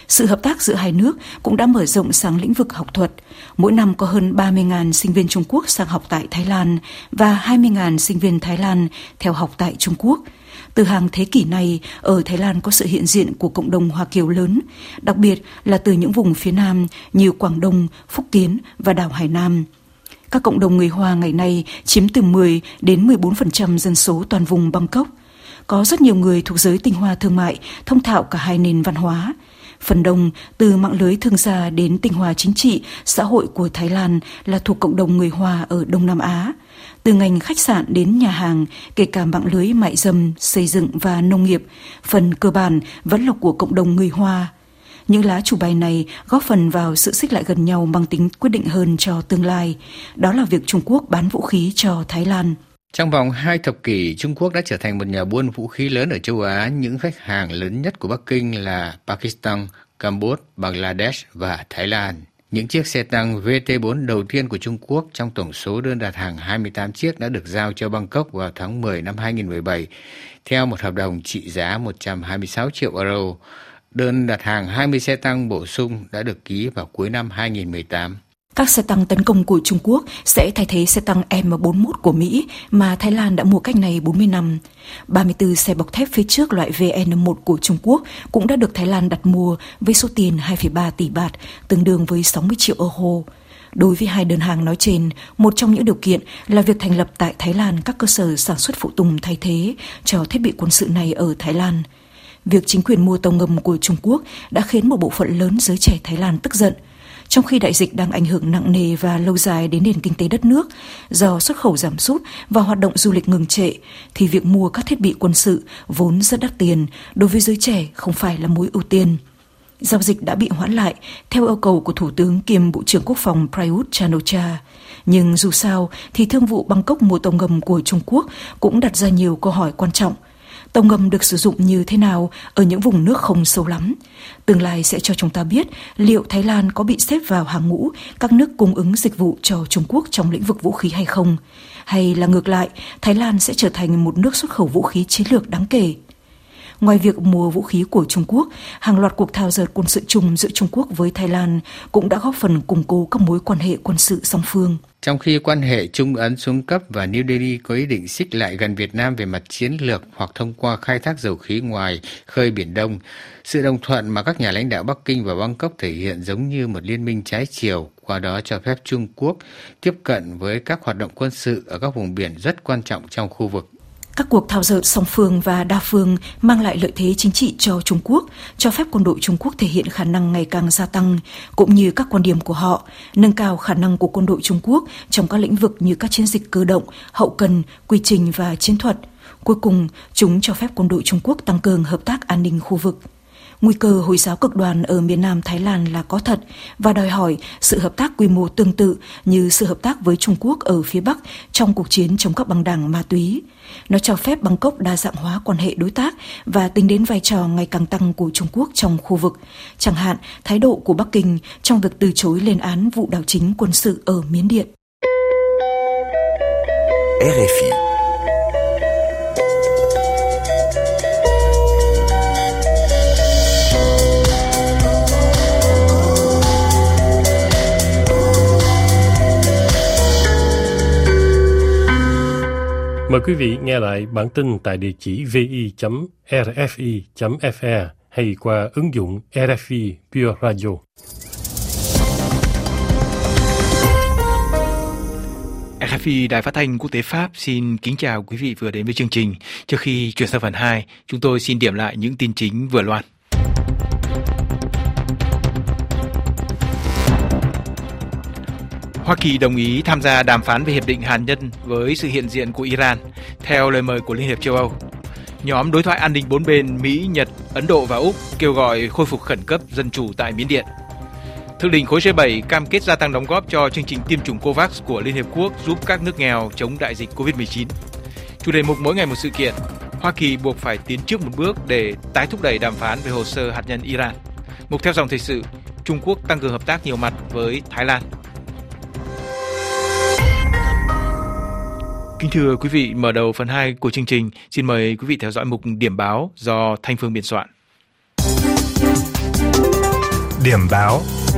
Speaker 9: Sự hợp tác giữa hai nước cũng đã mở rộng sang lĩnh vực học thuật. Mỗi năm có hơn ba mươi nghìn sinh viên Trung Quốc sang học tại Thái Lan và hai mươi nghìn sinh viên Thái Lan theo học tại Trung Quốc. Từ hàng thế kỷ này, ở Thái Lan có sự hiện diện của cộng đồng Hoa Kiều lớn, đặc biệt là từ những vùng phía Nam như Quảng Đông, Phúc Kiến và đảo Hải Nam. Các cộng đồng người Hoa ngày nay chiếm từ mười đến mười bốn phần trăm dân số toàn vùng Bangkok. Có rất nhiều người thuộc giới tinh hoa thương mại, thông thạo cả hai nền văn hóa. Phần đông, từ mạng lưới thương gia đến tinh hoa chính trị, xã hội của Thái Lan là thuộc cộng đồng người Hoa ở Đông Nam Á. Từ ngành khách sạn đến nhà hàng, kể cả mạng lưới mại dâm, xây dựng và nông nghiệp, phần cơ bản vẫn là của cộng đồng người Hoa. Những lá chủ bài này góp phần vào sự xích lại gần nhau mang tính quyết định hơn cho tương lai. Đó là việc Trung Quốc bán vũ khí cho Thái Lan.
Speaker 5: Trong vòng hai thập kỷ, Trung Quốc đã trở thành một nhà buôn vũ khí lớn ở châu Á. Những khách hàng lớn nhất của Bắc Kinh là Pakistan, Campuchia, Bangladesh và Thái Lan. Những chiếc xe tăng V T bốn đầu tiên của Trung Quốc trong tổng số đơn đặt hàng hai mươi tám chiếc đã được giao cho Bangkok vào tháng mười năm hai nghìn không trăm mười bảy, theo một hợp đồng trị giá một trăm hai mươi sáu triệu euro. Đơn đặt hàng hai mươi xe tăng bổ sung đã được ký vào cuối năm hai nghìn không trăm mười tám.
Speaker 9: Các xe tăng tấn công của Trung Quốc sẽ thay thế xe tăng M bốn mươi mốt của Mỹ mà Thái Lan đã mua cách này bốn mươi năm. ba mươi tư xe bọc thép phía trước loại V N một của Trung Quốc cũng đã được Thái Lan đặt mua với số tiền hai phẩy ba tỷ baht, tương đương với sáu mươi triệu euro. Đối với hai đơn hàng nói trên, một trong những điều kiện là việc thành lập tại Thái Lan các cơ sở sản xuất phụ tùng thay thế cho thiết bị quân sự này ở Thái Lan. Việc chính quyền mua tàu ngầm của Trung Quốc đã khiến một bộ phận lớn giới trẻ Thái Lan tức giận. Trong khi đại dịch đang ảnh hưởng nặng nề và lâu dài đến nền kinh tế đất nước, do xuất khẩu giảm sút và hoạt động du lịch ngừng trệ, thì việc mua các thiết bị quân sự vốn rất đắt tiền đối với giới trẻ không phải là mối ưu tiên. Giao dịch đã bị hoãn lại theo yêu cầu của Thủ tướng kiêm Bộ trưởng Quốc phòng Prayut Chan-o-cha. Nhưng dù sao thì thương vụ Bangkok mua tàu ngầm của Trung Quốc cũng đặt ra nhiều câu hỏi quan trọng. Tàu ngầm được sử dụng như thế nào ở những vùng nước không sâu lắm? Tương lai sẽ cho chúng ta biết liệu Thái Lan có bị xếp vào hàng ngũ các nước cung ứng dịch vụ cho Trung Quốc trong lĩnh vực vũ khí hay không? Hay là ngược lại, Thái Lan sẽ trở thành một nước xuất khẩu vũ khí chiến lược đáng kể? Ngoài việc mua vũ khí của Trung Quốc, hàng loạt cuộc thao dượt quân sự chung giữa Trung Quốc với Thái Lan cũng đã góp phần củng cố các mối quan hệ quân sự song phương.
Speaker 5: Trong khi quan hệ Trung Ấn xuống cấp và New Delhi có ý định xích lại gần Việt Nam về mặt chiến lược hoặc thông qua khai thác dầu khí ngoài khơi Biển Đông, sự đồng thuận mà các nhà lãnh đạo Bắc Kinh và Bangkok thể hiện giống như một liên minh trái chiều, qua đó cho phép Trung Quốc tiếp cận với các hoạt động quân sự ở các vùng biển rất quan trọng trong khu vực.
Speaker 9: Các cuộc thao dượt song phương và đa phương mang lại lợi thế chính trị cho Trung Quốc, cho phép quân đội Trung Quốc thể hiện khả năng ngày càng gia tăng, cũng như các quan điểm của họ, nâng cao khả năng của quân đội Trung Quốc trong các lĩnh vực như các chiến dịch cơ động, hậu cần, quy trình và chiến thuật. Cuối cùng, chúng cho phép quân đội Trung Quốc tăng cường hợp tác an ninh khu vực. Nguy cơ Hồi giáo cực đoan ở miền Nam Thái Lan là có thật và đòi hỏi sự hợp tác quy mô tương tự như sự hợp tác với Trung Quốc ở phía Bắc trong cuộc chiến chống các băng đảng ma túy. Nó cho phép Bangkok đa dạng hóa quan hệ đối tác và tính đến vai trò ngày càng tăng của Trung Quốc trong khu vực, chẳng hạn thái độ của Bắc Kinh trong việc từ chối lên án vụ đảo chính quân sự ở Miến Điện.
Speaker 10: R F I
Speaker 11: Mời quý vị nghe lại bản tin tại địa chỉ vi chấm r f i chấm f e hay qua ứng dụng R F I Pure Radio.
Speaker 1: R F I Đài Phát thanh Quốc tế Pháp xin kính chào quý vị vừa đến với chương trình. Trước khi chuyển sang phần hai, chúng tôi xin điểm lại những tin chính vừa loan. Hoa Kỳ đồng ý tham gia đàm phán về hiệp định hạt nhân với sự hiện diện của Iran, theo lời mời của Liên hiệp châu Âu. Nhóm đối thoại an ninh bốn bên Mỹ, Nhật, Ấn Độ và Úc kêu gọi khôi phục khẩn cấp dân chủ tại Miến Điện. Thượng đỉnh khối G bảy cam kết gia tăng đóng góp cho chương trình tiêm chủng COVAX của Liên hiệp quốc giúp các nước nghèo chống đại dịch covid mười chín. Chủ đề mục mỗi ngày một sự kiện, Hoa Kỳ buộc phải tiến trước một bước để tái thúc đẩy đàm phán về hồ sơ hạt nhân Iran. Mục theo dòng thời sự, Trung Quốc tăng cường hợp tác nhiều mặt với Thái Lan. Kính thưa quý vị, mở đầu phần hai của chương trình, xin mời quý vị theo dõi mục điểm báo do Thanh Phương biên soạn.
Speaker 11: Điểm báo.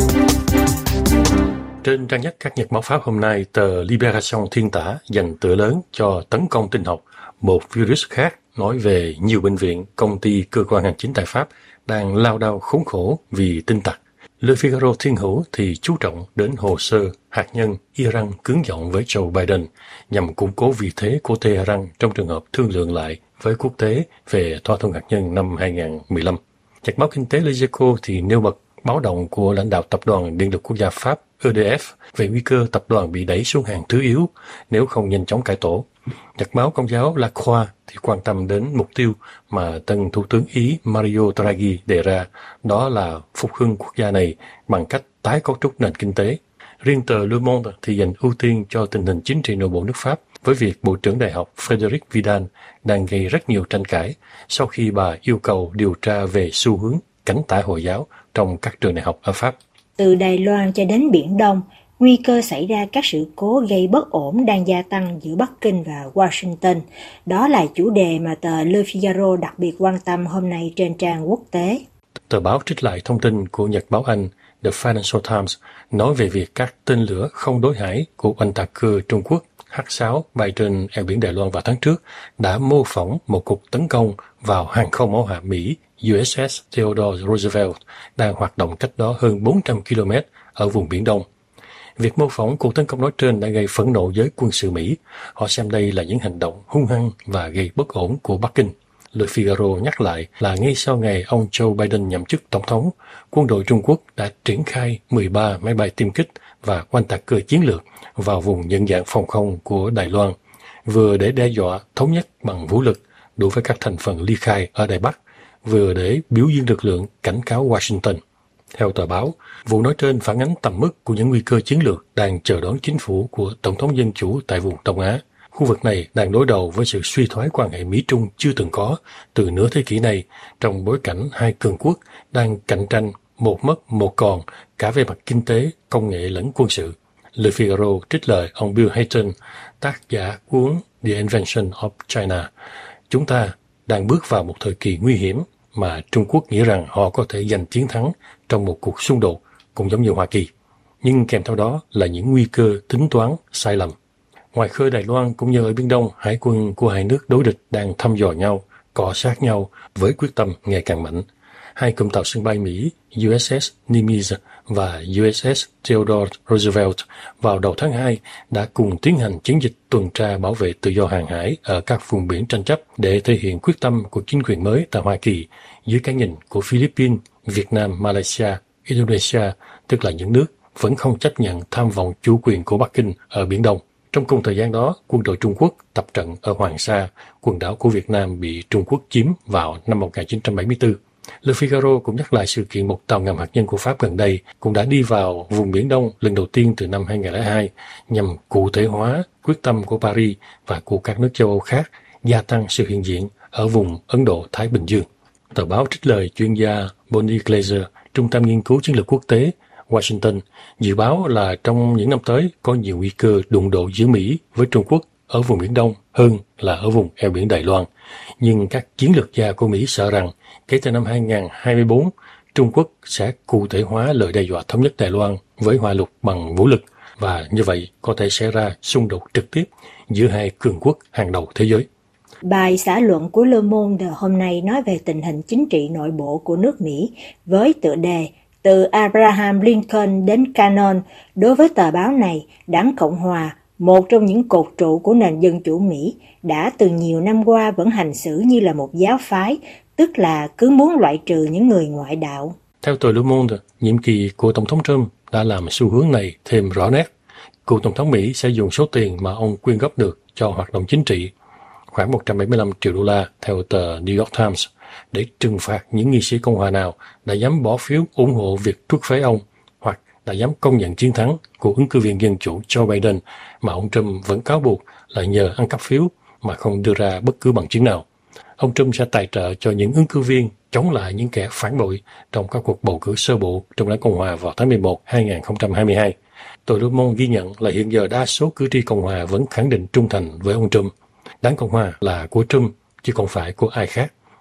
Speaker 11: Trên trang nhất các nhật báo Pháp hôm nay, tờ Libération thiên tả dành tựa lớn cho tấn công tinh học, một virus khác, nói về nhiều bệnh viện, công ty, cơ quan hành chính tại Pháp đang lao đao khốn khổ vì tin tặc. Le Figaro thiên hữu thì chú trọng đến hồ sơ hạt nhân Iran cứng giọng với Joe Biden nhằm củng cố vị thế của Tehran trong trường hợp thương lượng lại với quốc tế về thỏa thuận hạt nhân năm hai không một lăm. Nhật báo kinh tế Les Echos thì nêu bật báo động của lãnh đạo tập đoàn Điện lực Quốc gia Pháp E D F về nguy cơ tập đoàn bị đẩy xuống hàng thứ yếu nếu không nhanh chóng cải tổ. Nhật báo Công giáo La Croix thì quan tâm đến mục tiêu mà tân Thủ tướng Ý Mario Draghi đề ra, đó là phục hưng quốc gia này bằng cách tái cấu trúc nền kinh tế. Riêng tờ Le Monde thì dành ưu tiên cho tình hình chính trị nội bộ nước Pháp với việc Bộ trưởng Đại học Frédéric Vidal đang gây rất nhiều tranh cãi sau khi bà yêu cầu điều tra về xu hướng cánh tả Hồi giáo trong các trường đại học ở Pháp.
Speaker 3: Từ Đài Loan cho đến Biển Đông, nguy cơ xảy ra các sự cố gây bất ổn đang gia tăng giữa Bắc Kinh và Washington. Đó là chủ đề mà tờ Le Figaro đặc biệt quan tâm hôm nay trên trang quốc tế.
Speaker 11: Tờ báo trích lại thông tin của Nhật báo Anh The Financial Times nói về việc các tên lửa không đối hải của oanh tạc cơ Trung Quốc H sáu bay trên eo biển Đài Loan vào tháng trước đã mô phỏng một cuộc tấn công vào hàng không mẫu hạm Mỹ U S S Theodore Roosevelt đang hoạt động cách đó hơn bốn trăm ki lô mét ở vùng Biển Đông. Việc mô phỏng cuộc tấn công nói trên đã gây phẫn nộ giới quân sự Mỹ. Họ xem đây là những hành động hung hăng và gây bất ổn của Bắc Kinh. Le Figaro nhắc lại là ngay sau ngày ông Joe Biden nhậm chức tổng thống, quân đội Trung Quốc đã triển khai mười ba máy bay tiêm kích và oanh tạc cơ chiến lược vào vùng nhận dạng phòng không của Đài Loan, vừa để đe dọa thống nhất bằng vũ lực đối với các thành phần ly khai ở Đài Bắc, vừa để biểu dương lực lượng cảnh cáo Washington. Theo tờ báo, vụ nói trên phản ánh tầm mức của những nguy cơ chiến lược đang chờ đón chính phủ của Tổng thống Dân Chủ tại vùng Đông Á. Khu vực này đang đối đầu với sự suy thoái quan hệ Mỹ-Trung chưa từng có từ nửa thế kỷ này, trong bối cảnh hai cường quốc đang cạnh tranh một mất một còn cả về mặt kinh tế, công nghệ lẫn quân sự. Le Figaro trích lời ông Bill Hayton, tác giả cuốn The Invention of China. Chúng ta đang bước vào một thời kỳ nguy hiểm mà Trung Quốc nghĩ rằng họ có thể giành chiến thắng trong một cuộc xung đột cũng giống như Hoa Kỳ. Nhưng kèm theo đó là những nguy cơ tính toán sai lầm. Ngoài khơi Đài Loan cũng như ở Biển Đông, hải quân của hai nước đối địch đang thăm dò nhau, cọ sát nhau với quyết tâm ngày càng mạnh. Hai cụm tàu sân bay Mỹ U S S Nimitz và U S S Theodore Roosevelt vào đầu tháng hai đã cùng tiến hành chiến dịch tuần tra bảo vệ tự do hàng hải ở các vùng biển tranh chấp để thể hiện quyết tâm của chính quyền mới tại Hoa Kỳ dưới cái nhìn của Philippines, Việt Nam, Malaysia, Indonesia, tức là những nước vẫn không chấp nhận tham vọng chủ quyền của Bắc Kinh ở Biển Đông. Trong cùng thời gian đó, quân đội Trung Quốc tập trận ở Hoàng Sa, quần đảo của Việt Nam bị Trung Quốc chiếm vào năm một nghìn chín trăm bảy mươi tư. Le Figaro cũng nhắc lại sự kiện một tàu ngầm hạt nhân của Pháp gần đây cũng đã đi vào vùng Biển Đông lần đầu tiên từ năm hai không không hai nhằm cụ thể hóa quyết tâm của Paris và của các nước châu Âu khác gia tăng sự hiện diện ở vùng Ấn Độ-Thái Bình Dương. Tờ báo trích lời chuyên gia Bonnie Glaser, Trung tâm Nghiên cứu Chiến lược Quốc tế, Washington, dự báo là trong những năm tới có nhiều nguy cơ đụng độ giữa Mỹ với Trung Quốc ở vùng Biển Đông hơn là ở vùng eo biển Đài Loan. Nhưng các chiến lược gia của Mỹ sợ rằng kể từ năm hai không hai tư, Trung Quốc sẽ cụ thể hóa lời đe dọa thống nhất Đài Loan với Hoa Lục bằng vũ lực và như vậy có thể xảy ra xung đột trực tiếp giữa hai cường quốc hàng đầu thế giới.
Speaker 3: Bài xã luận của Le Monde hôm nay nói về tình hình chính trị nội bộ của nước Mỹ với tựa đề Từ Abraham Lincoln đến Cannon. Đối với tờ báo này, Đảng Cộng Hòa, một trong những cột trụ của nền dân chủ Mỹ, đã từ nhiều năm qua vẫn hành xử như là một giáo phái, tức là cứ muốn loại trừ những người ngoại đạo.
Speaker 11: Theo tờ Le Monde, nhiệm kỳ của Tổng thống Trump đã làm xu hướng này thêm rõ nét. Cựu Tổng thống Mỹ sẽ dùng số tiền mà ông quyên góp được cho hoạt động chính trị, khoảng một trăm bảy mươi lăm triệu đô la theo tờ New York Times, để trừng phạt những nghị sĩ Cộng hòa nào đã dám bỏ phiếu ủng hộ việc truất phế ông hoặc đã dám công nhận chiến thắng của ứng cử viên Dân Chủ Joe Biden mà ông Trump vẫn cáo buộc là nhờ ăn cắp phiếu mà không đưa ra bất cứ bằng chứng nào. Ông Trump sẽ tài trợ cho những ứng cử viên chống lại những kẻ phản bội trong các cuộc bầu cử sơ bộ trong Đảng Cộng hòa vào tháng mười một năm hai không hai hai. Tờ Le Monde ghi nhận là hiện giờ đa số cử tri Cộng hòa vẫn khẳng định trung thành với ông Trump. Đảng Cộng hòa là của Trump chứ không phải của ai khác.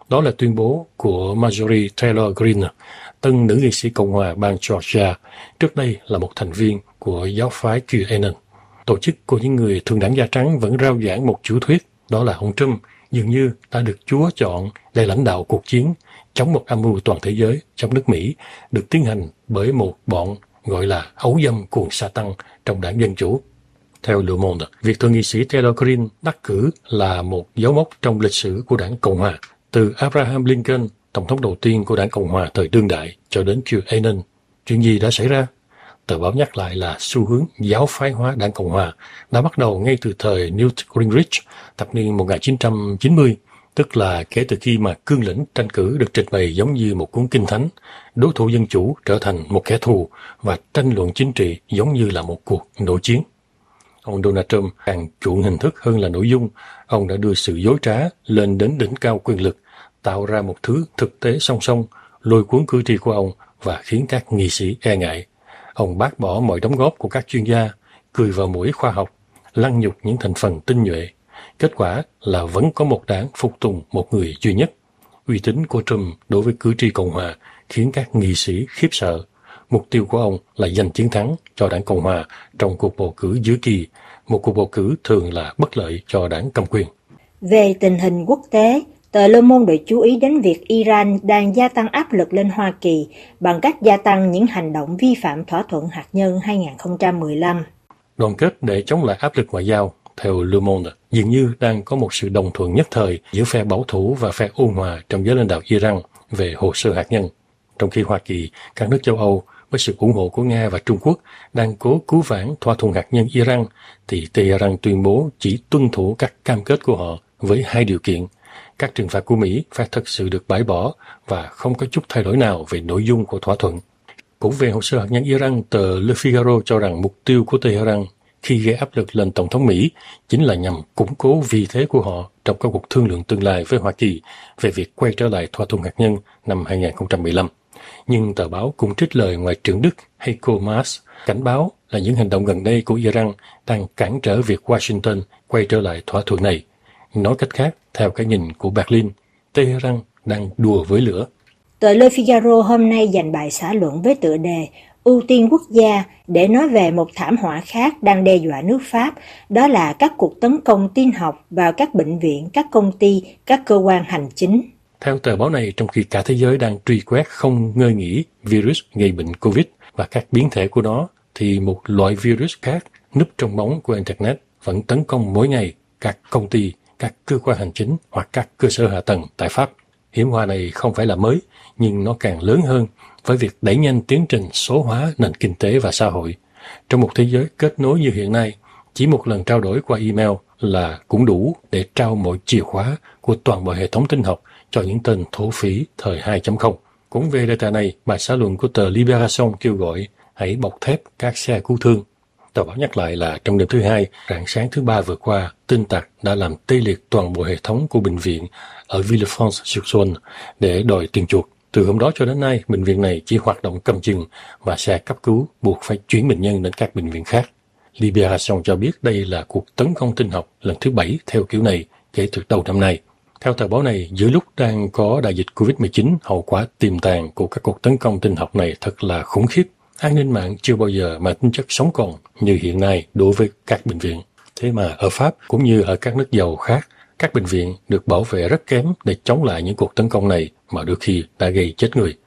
Speaker 11: Đó là tuyên bố của Marjorie Taylor Greene, tân nữ nghị sĩ Cộng hòa bang Georgia, trước đây là một thành viên của giáo phái QAnon. Tổ chức của những người thượng đảng da trắng vẫn rao giảng một chủ thuyết, đó là ông Trump dường như đã được Chúa chọn để lãnh đạo cuộc chiến chống một âm mưu toàn thế giới trong nước Mỹ, được tiến hành bởi một bọn gọi là ấu dâm cuồng Satan trong đảng Dân Chủ. Theo Le Monde, việc thượng nghị sĩ Taylor Greene đắc cử là một dấu mốc trong lịch sử của đảng Cộng hòa, từ Abraham Lincoln, tổng thống đầu tiên của đảng Cộng hòa thời đương đại, cho đến QAnon. Chuyện gì đã xảy ra? Tờ báo nhắc lại là xu hướng giáo phái hóa đảng Cộng hòa đã bắt đầu ngay từ thời Newt Gingrich, thập niên một nghìn chín trăm chín mươi, tức là kể từ khi mà cương lĩnh tranh cử được trình bày giống như một cuốn kinh thánh, đối thủ dân chủ trở thành một kẻ thù và tranh luận chính trị giống như là một cuộc nội chiến. Ông Donald Trump càng chuộng hình thức hơn là nội dung. Ông đã đưa sự dối trá lên đến đỉnh cao quyền lực, tạo ra một thứ thực tế song song, lôi cuốn cử tri của ông và khiến các nghị sĩ e ngại. Ông bác bỏ mọi đóng góp của các chuyên gia, cười vào mũi khoa học, lăng nhục những thành phần tinh nhuệ. Kết quả là vẫn có một đảng phục tùng một người duy nhất. Uy tín của Trump đối với cử tri Cộng hòa khiến các nghị sĩ khiếp sợ. Mục tiêu của ông là giành chiến thắng cho đảng Cộng hòa trong cuộc bầu cử giữa kỳ, một cuộc bầu cử thường là bất lợi cho đảng cầm quyền.
Speaker 3: Về tình hình quốc tế, tờ Le Monde để chú ý đến việc Iran đang gia tăng áp lực lên Hoa Kỳ bằng cách gia tăng những hành động vi phạm thỏa thuận hạt nhân hai không một lăm.
Speaker 11: Đoàn kết để chống lại áp lực ngoại giao, theo Le Monde, dường như đang có một sự đồng thuận nhất thời giữa phe bảo thủ và phe ôn hòa trong giới lãnh đạo Iran về hồ sơ hạt nhân. Trong khi Hoa Kỳ, các nước châu Âu với sự ủng hộ của Nga và Trung Quốc đang cố cứu vãn thỏa thuận hạt nhân Iran, thì Tehran tuyên bố chỉ tuân thủ các cam kết của họ với hai điều kiện. Các trừng phạt của Mỹ phải thực sự được bãi bỏ và không có chút thay đổi nào về nội dung của thỏa thuận. Cũng về hồ sơ hạt nhân Iran, tờ Le Figaro cho rằng mục tiêu của Tehran khi gây áp lực lên Tổng thống Mỹ chính là nhằm củng cố vị thế của họ trong các cuộc thương lượng tương lai với Hoa Kỳ về việc quay trở lại thỏa thuận hạt nhân năm hai không một lăm. Nhưng tờ báo cũng trích lời Ngoại trưởng Đức Heiko Maas cảnh báo là những hành động gần đây của Iran đang cản trở việc Washington quay trở lại thỏa thuận này. Nói cách khác, theo cái nhìn của Berlin, Tehran đang đùa với lửa.
Speaker 3: Tờ Le Figaro hôm nay dành bài xã luận với tựa đề Ưu tiên quốc gia để nói về một thảm họa khác đang đe dọa nước Pháp, đó là các cuộc tấn công tin học vào các bệnh viện, các công ty, các cơ quan hành chính.
Speaker 11: Theo tờ báo này, trong khi cả thế giới đang truy quét không ngơi nghỉ virus gây bệnh Covid và các biến thể của nó, thì một loại virus khác núp trong bóng của Internet vẫn tấn công mỗi ngày các công ty, các cơ quan hành chính hoặc các cơ sở hạ tầng tại Pháp. Hiểm họa này không phải là mới, nhưng nó càng lớn hơn với việc đẩy nhanh tiến trình số hóa nền kinh tế và xã hội. Trong một thế giới kết nối như hiện nay, chỉ một lần trao đổi qua email là cũng đủ để trao mọi chìa khóa của toàn bộ hệ thống tin học cho những tên thổ phỉ thời hai chấm không. Cũng về đề tài này, bài xã luận của tờ Libération kêu gọi hãy bọc thép các xe cứu thương. Tờ báo nhắc lại là trong đêm thứ hai, rạng sáng thứ ba vừa qua, tin tặc đã làm tê liệt toàn bộ hệ thống của bệnh viện ở Villefranche-sur-Saône để đòi tiền chuộc. Từ hôm đó cho đến nay, bệnh viện này chỉ hoạt động cầm chừng và xe cấp cứu buộc phải chuyển bệnh nhân đến các bệnh viện khác. Libération cho biết đây là cuộc tấn công tin học lần thứ bảy theo kiểu này kể từ đầu năm nay. Theo tờ báo này, giữa lúc đang có đại dịch covid mười chín, hậu quả tiềm tàng của các cuộc tấn công tin học này thật là khủng khiếp. An ninh mạng chưa bao giờ mà tính chất sống còn như hiện nay đối với các bệnh viện. Thế mà ở Pháp cũng như ở các nước giàu khác, các bệnh viện được bảo vệ rất kém để chống lại những cuộc tấn công này mà đôi khi đã gây chết người.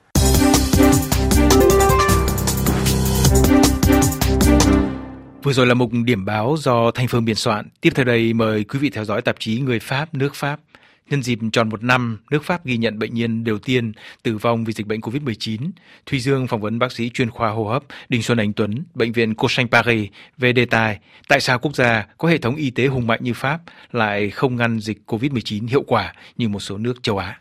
Speaker 1: Vừa rồi là mục điểm báo do Thanh Phương biên soạn. Tiếp theo đây mời quý vị theo dõi tạp chí Người Pháp, nước Pháp. Nhân dịp tròn một năm, nước Pháp ghi nhận bệnh nhân đầu tiên tử vong vì dịch bệnh covid mười chín. Thùy Dương phỏng vấn bác sĩ chuyên khoa hô hấp Đinh Xuân Anh Tuấn, bệnh viện Cochin Paris về đề tài tại sao quốc gia có hệ thống y tế hùng mạnh như Pháp lại không ngăn dịch covid mười chín hiệu quả như một số nước châu Á.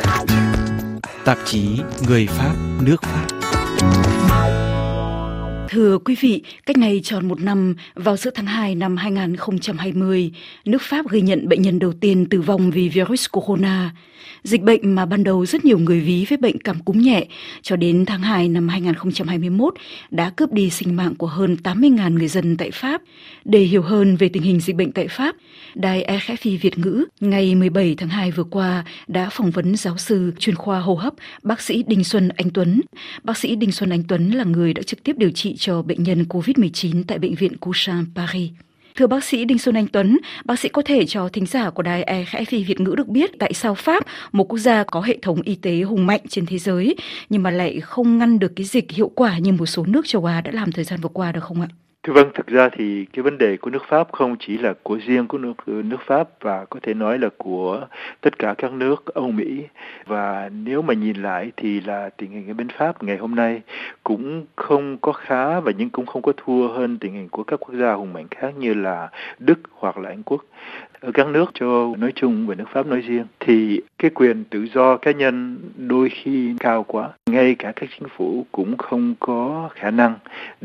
Speaker 1: Tạp chí Người Pháp, nước Pháp.
Speaker 9: Thưa quý vị, cách này tròn một năm, vào giữa tháng hai năm hai nghìn không trăm hai mươi, nước Pháp ghi nhận bệnh nhân đầu tiên tử vong vì virus corona. Dịch bệnh mà ban đầu rất nhiều người ví với bệnh cảm cúm nhẹ, cho đến tháng hai năm hai nghìn không trăm hai mươi mốt đã cướp đi sinh mạng của hơn tám mươi nghìn người dân tại Pháp. Để hiểu hơn về tình hình dịch bệnh tại Pháp, đài rờ ép i Việt ngữ ngày mười bảy tháng hai vừa qua đã phỏng vấn giáo sư chuyên khoa hô hấp bác sĩ Đinh Xuân Anh Tuấn. Bác sĩ Đinh Xuân Anh Tuấn là người đã trực tiếp điều trị cho bệnh nhân covid mười chín tại bệnh viện Cousin Paris. Thưa bác sĩ Đinh Xuân Anh Tuấn, bác sĩ có thể cho thính giả của đài rờ ép i Việt ngữ được biết tại sao Pháp, một quốc gia có hệ thống y tế hùng mạnh trên thế giới, nhưng mà lại không ngăn được cái dịch hiệu quả như một số nước châu Á đã làm thời gian vừa qua được không ạ?
Speaker 10: Thưa vâng, thực ra thì cái vấn đề của nước Pháp không chỉ là của riêng của nước nước Pháp và có thể nói là của tất cả các nước Âu Mỹ. Và nếu mà nhìn lại thì là tình hình ở bên Pháp ngày hôm nay cũng không có khá và nhưng cũng không có thua hơn tình hình của các quốc gia hùng mạnh khác như là Đức hoặc là Anh Quốc. Ở các nước châu Âu nói chung và nước Pháp nói riêng thì cái quyền tự do cá nhân đôi khi cao quá. Ngay cả các chính phủ cũng không có khả năng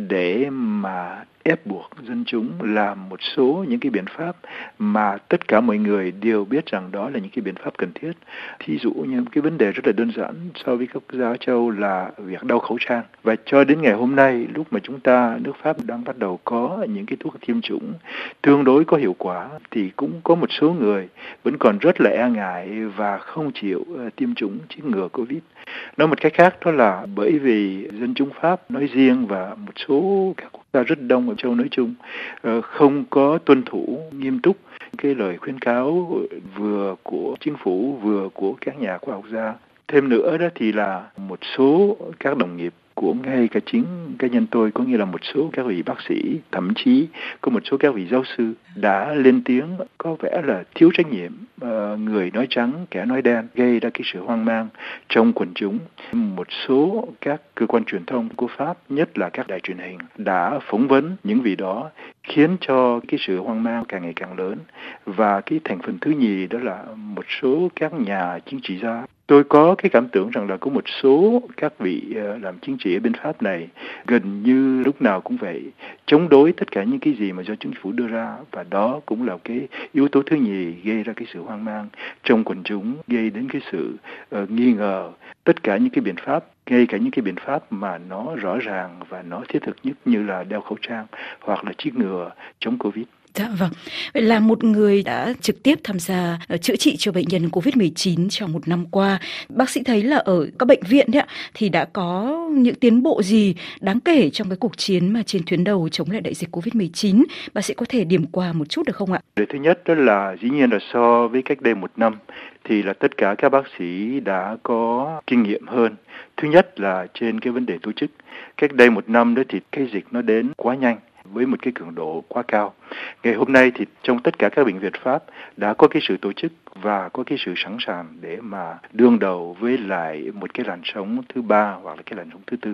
Speaker 10: để mà ép buộc dân chúng làm một số những cái biện pháp mà tất cả mọi người đều biết rằng đó là những cái biện pháp cần thiết. Thí dụ như cái vấn đề rất là đơn giản so với các quốc gia châu Âu là việc đeo khẩu trang. Và cho đến ngày hôm nay, lúc mà chúng ta, nước Pháp đang bắt đầu có những cái thuốc tiêm chủng tương đối có hiệu quả, thì cũng có một số người vẫn còn rất là e ngại và không chịu uh, tiêm chủng chích ngừa Covid. Nói một cách khác đó là bởi vì dân chúng Pháp nói riêng và một số các quốc gia rất đông ở châu nói chung uh, không có tuân thủ nghiêm túc cái lời khuyến cáo vừa của chính phủ vừa của các nhà khoa học gia. Thêm nữa đó thì là một số các đồng nghiệp của ngay cả chính cá nhân tôi, có nghĩa là một số các vị bác sĩ, thậm chí có một số các vị giáo sư đã lên tiếng có vẻ là thiếu trách nhiệm, uh, người nói trắng kẻ nói đen, gây ra cái sự hoang mang trong quần chúng. Một số các cơ quan truyền thông của Pháp, nhất là các đài truyền hình, đã phỏng vấn những vị đó, khiến cho cái sự hoang mang càng ngày càng lớn. Và cái thành phần thứ nhì đó là một số các nhà chính trị gia. Tôi có cái cảm tưởng rằng là có một số các vị làm chính trị ở bên Pháp này gần như lúc nào cũng vậy, chống đối tất cả những cái gì mà do chính phủ đưa ra, và đó cũng là cái yếu tố thứ nhì gây ra cái sự hoang mang trong quần chúng, gây đến cái sự uh, nghi ngờ tất cả những cái biện pháp, ngay cả những cái biện pháp mà nó rõ ràng và nó thiết thực nhất như là đeo khẩu trang hoặc là chích ngừa chống Covid.
Speaker 9: Dạ vâng. Vậy là một người đã trực tiếp tham gia uh, chữa trị cho bệnh nhân covid mười chín trong một năm qua, bác sĩ thấy là ở các bệnh viện đấy ạ, thì đã có những tiến bộ gì đáng kể trong cái cuộc chiến mà trên tuyến đầu chống lại đại dịch covid mười chín? Bác sĩ có thể điểm qua một chút được không ạ?
Speaker 10: Điều thứ nhất đó là dĩ nhiên là so với cách đây một năm thì là tất cả các bác sĩ đã có kinh nghiệm hơn. Thứ nhất là trên cái vấn đề tổ chức. Cách đây một năm đó thì cái dịch nó đến quá nhanh, với một cái cường độ quá cao. Ngày hôm nay thì trong tất cả các bệnh viện Pháp đã có cái sự tổ chức và có cái sự sẵn sàng để mà đương đầu với lại một cái làn sóng thứ ba hoặc là cái làn sóng thứ tư.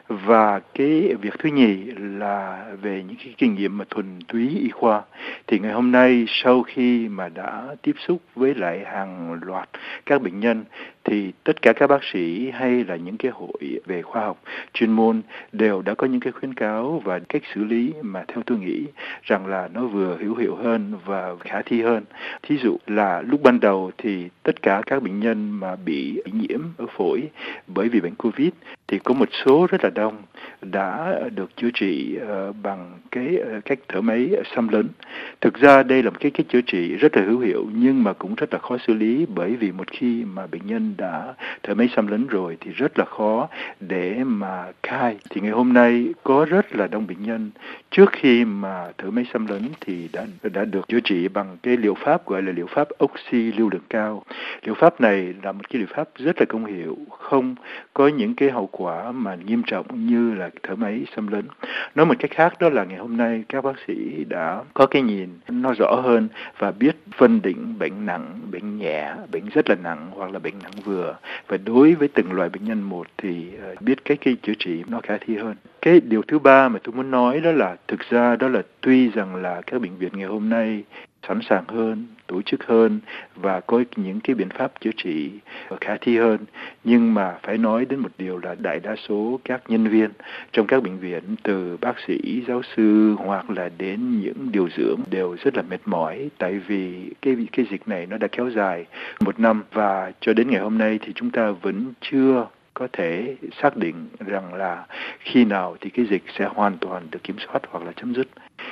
Speaker 10: Và cái việc thứ nhì là về những cái kinh nghiệm mà thuần túy y khoa. Thì ngày hôm nay sau khi mà đã tiếp xúc với lại hàng loạt các bệnh nhân thì tất cả các bác sĩ hay là những cái hội về khoa học chuyên môn đều đã có những cái khuyến cáo và cách xử lý mà theo tôi nghĩ rằng là nó vừa hữu hiệu hơn và khả thi hơn. Thí dụ là lúc ban đầu thì tất cả các bệnh nhân mà bị nhiễm ở phổi bởi vì bệnh Covid thì có một số rất là đông đã được chữa trị uh, bằng cái uh, cách thở máy xâm lấn. Thực ra đây là một cái cách chữa trị rất là hữu hiệu nhưng mà cũng rất là khó xử lý, bởi vì một khi mà bệnh nhân đã thở máy xâm lấn rồi thì rất là khó để mà cai. Thì ngày hôm nay có rất là đông bệnh nhân trước khi mà thở máy xâm lấn thì đã đã được chữa trị bằng cái liệu pháp gọi là liệu pháp oxy lưu lượng cao. Liệu pháp này là một cái liệu pháp rất là công hiệu, không có những cái hậu quả mà nghiêm trọng như là thở máy xâm lấn. Nói một cách khác đó là ngày hôm nay các bác sĩ đã có cái nhìn nó rõ hơn và biết phân định bệnh nặng, bệnh nhẹ, bệnh rất là nặng hoặc là bệnh nặng vừa. Và đối với từng loại bệnh nhân một thì biết cái cái chữa trị nó khả thi hơn. Cái điều thứ ba mà tôi muốn nói đó là thực ra đó là tuy rằng là các bệnh viện ngày hôm nay sẵn sàng hơn, tổ chức hơn và có những cái biện pháp chữa trị khả thi hơn, nhưng mà phải nói đến một điều là đại đa số các nhân viên trong các bệnh viện, từ bác sĩ, giáo sư hoặc là đến những điều dưỡng đều rất là mệt mỏi, tại vì cái cái dịch này nó đã kéo dài một năm và cho đến ngày hôm nay thì chúng ta vẫn chưa có thể xác định rằng là khi nào thì cái dịch sẽ hoàn toàn được kiểm soát hoặc là chấm dứt.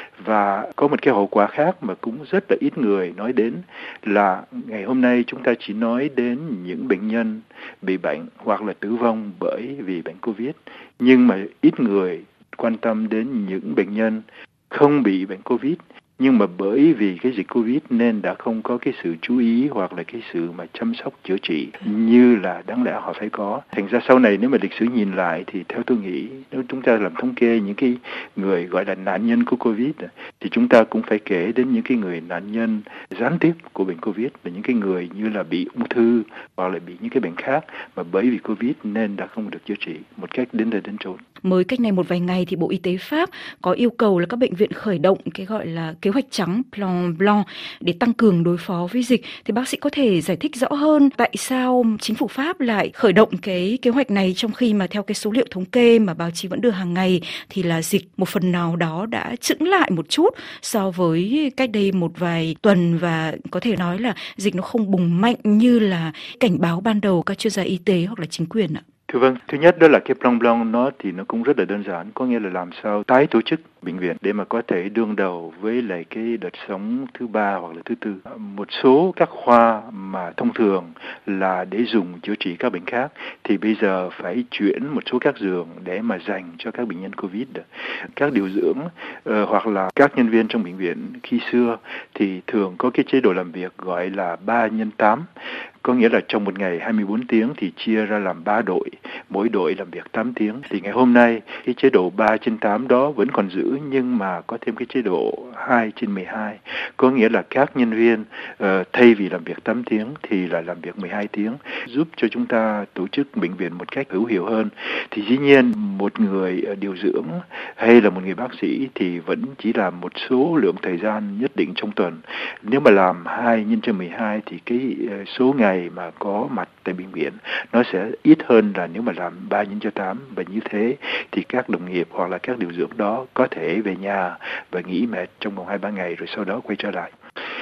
Speaker 10: Và có một cái hậu quả khác mà cũng rất là ít người nói đến là ngày hôm nay chúng ta chỉ nói đến những bệnh nhân bị bệnh hoặc là tử vong bởi vì bệnh Covid, nhưng mà ít người quan tâm đến những bệnh nhân không bị bệnh Covid, nhưng mà bởi vì cái dịch Covid nên đã không có cái sự chú ý hoặc là cái sự mà chăm sóc chữa trị như là đáng lẽ họ phải có. Thành ra sau này nếu mà lịch sử nhìn lại thì theo tôi nghĩ, nếu chúng ta làm thống kê những cái người gọi là nạn nhân của Covid thì chúng ta cũng phải kể đến những cái người nạn nhân gián tiếp của bệnh Covid, là những cái người như là bị ung thư hoặc là bị những cái bệnh khác mà bởi vì Covid nên đã không được chữa trị một cách đến nơi đến chốn.
Speaker 9: Mới cách này một vài ngày thì Bộ Y tế Pháp có yêu cầu là các bệnh viện khởi động cái gọi là kế hoạch trắng Plan Blanc để tăng cường đối phó với dịch. Thì bác sĩ có thể giải thích rõ hơn tại sao chính phủ Pháp lại khởi động cái kế hoạch này, trong khi mà theo cái số liệu thống kê mà báo chí vẫn đưa hàng ngày thì là dịch một phần nào đó đã chững lại một chút so với cách đây một vài tuần, và có thể nói là dịch nó không bùng mạnh như là cảnh báo ban đầu các chuyên gia y tế hoặc là chính quyền ạ.
Speaker 10: Thưa vâng, thứ nhất đó là cái Plan Blanc nó thì nó cũng rất là đơn giản, có nghĩa là làm sao tái tổ chức bệnh viện để mà có thể đương đầu với lại cái đợt sống thứ ba hoặc là thứ tư. Một số các khoa mà thông thường là để dùng chữa trị các bệnh khác thì bây giờ phải chuyển một số các giường để mà dành cho các bệnh nhân Covid. Các điều dưỡng uh, hoặc là các nhân viên trong bệnh viện khi xưa thì thường có cái chế độ làm việc gọi là ba nhân tám. Có nghĩa là trong một ngày hai mươi bốn tiếng thì chia ra làm ba đội, mỗi đội làm việc tám tiếng. Thì ngày hôm nay cái chế độ ba trên tám đó vẫn còn giữ, nhưng mà có thêm cái chế độ hai trên mười hai. Có nghĩa là các nhân viên uh, thay vì làm việc tám tiếng thì là làm việc mười hai tiếng, giúp cho chúng ta tổ chức bệnh viện một cách hữu hiệu hơn. Thì dĩ nhiên một người điều dưỡng hay là một người bác sĩ thì vẫn chỉ làm một số lượng thời gian nhất định trong tuần. Nếu mà làm hai nhân cho mười hai thì cái uh, số ngày mà có mặt tại bệnh viện nó sẽ ít hơn là nếu mà làm ba nhân cho tám, và như thế thì các đồng nghiệp hoặc là các điều dưỡng đó có thể về nhà và nghỉ mệt trong vòng hai ba ngày rồi sau đó quay trở lại.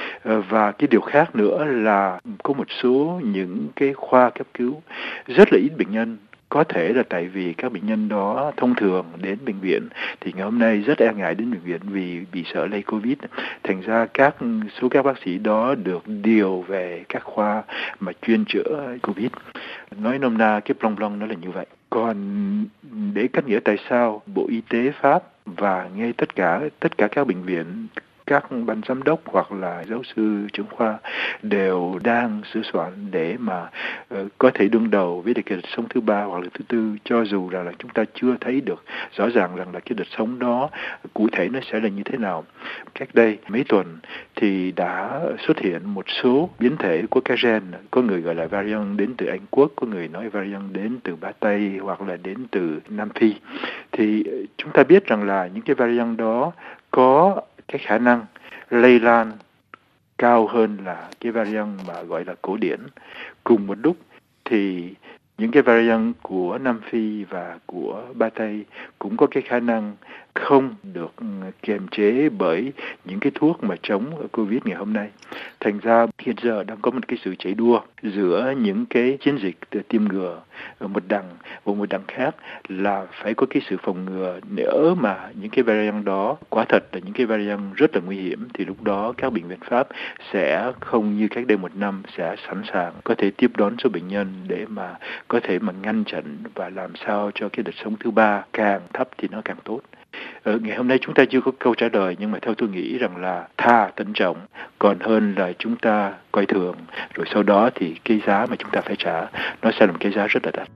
Speaker 10: Và cái điều khác nữa là có một số những cái khoa cấp cứu rất là ít bệnh nhân. Có thể là tại vì các bệnh nhân đó thông thường đến bệnh viện thì ngày hôm nay rất e ngại đến bệnh viện vì bị sợ lây Covid. Thành ra các số các bác sĩ đó được điều về các khoa mà chuyên chữa Covid. Nói nôm na cái Plan Blanc nó là như vậy. Còn để cách nghĩa tại sao Bộ Y tế Pháp và ngay tất cả tất cả các bệnh viện, các ban giám đốc hoặc là giáo sư trưởng khoa đều đang sửa soạn để mà uh, có thể đương đầu với cái đợt sống thứ ba hoặc là thứ tư, cho dù rằng là chúng ta chưa thấy được rõ ràng rằng là cái đợt sống đó cụ thể nó sẽ là như thế nào. Cách đây mấy tuần thì đã xuất hiện một số biến thể của cái gen, có người gọi là variant đến từ Anh Quốc, có người nói variant đến từ Ba Tây hoặc là đến từ Nam Phi. Thì chúng ta biết rằng là những cái variant đó có cái khả năng lây lan cao hơn là cái variant mà gọi là cổ điển. Cùng một lúc thì những cái variant của Nam Phi và của Ba Tây cũng có cái khả năng không được kiềm chế bởi những cái thuốc mà chống Covid ngày hôm nay. Thành ra hiện giờ đang có một cái sự chạy đua giữa những cái chiến dịch tiêm ngừa một đằng và một đằng khác là phải có cái sự phòng ngừa. Nếu mà những cái variant đó quả thật là những cái variant rất là nguy hiểm thì lúc đó các bệnh viện Pháp sẽ không như cách đây một năm, sẽ sẵn sàng có thể tiếp đón số bệnh nhân để mà có thể mà ngăn chặn và làm sao cho cái đợt sống thứ ba càng thấp thì nó càng tốt. Ờ, ngày hôm nay chúng ta chưa có câu trả lời, nhưng mà theo tôi nghĩ rằng là tha tận trọng còn hơn là chúng ta coi thường, rồi sau đó thì cái giá mà chúng ta phải trả nó sẽ là một cái giá rất là đắt.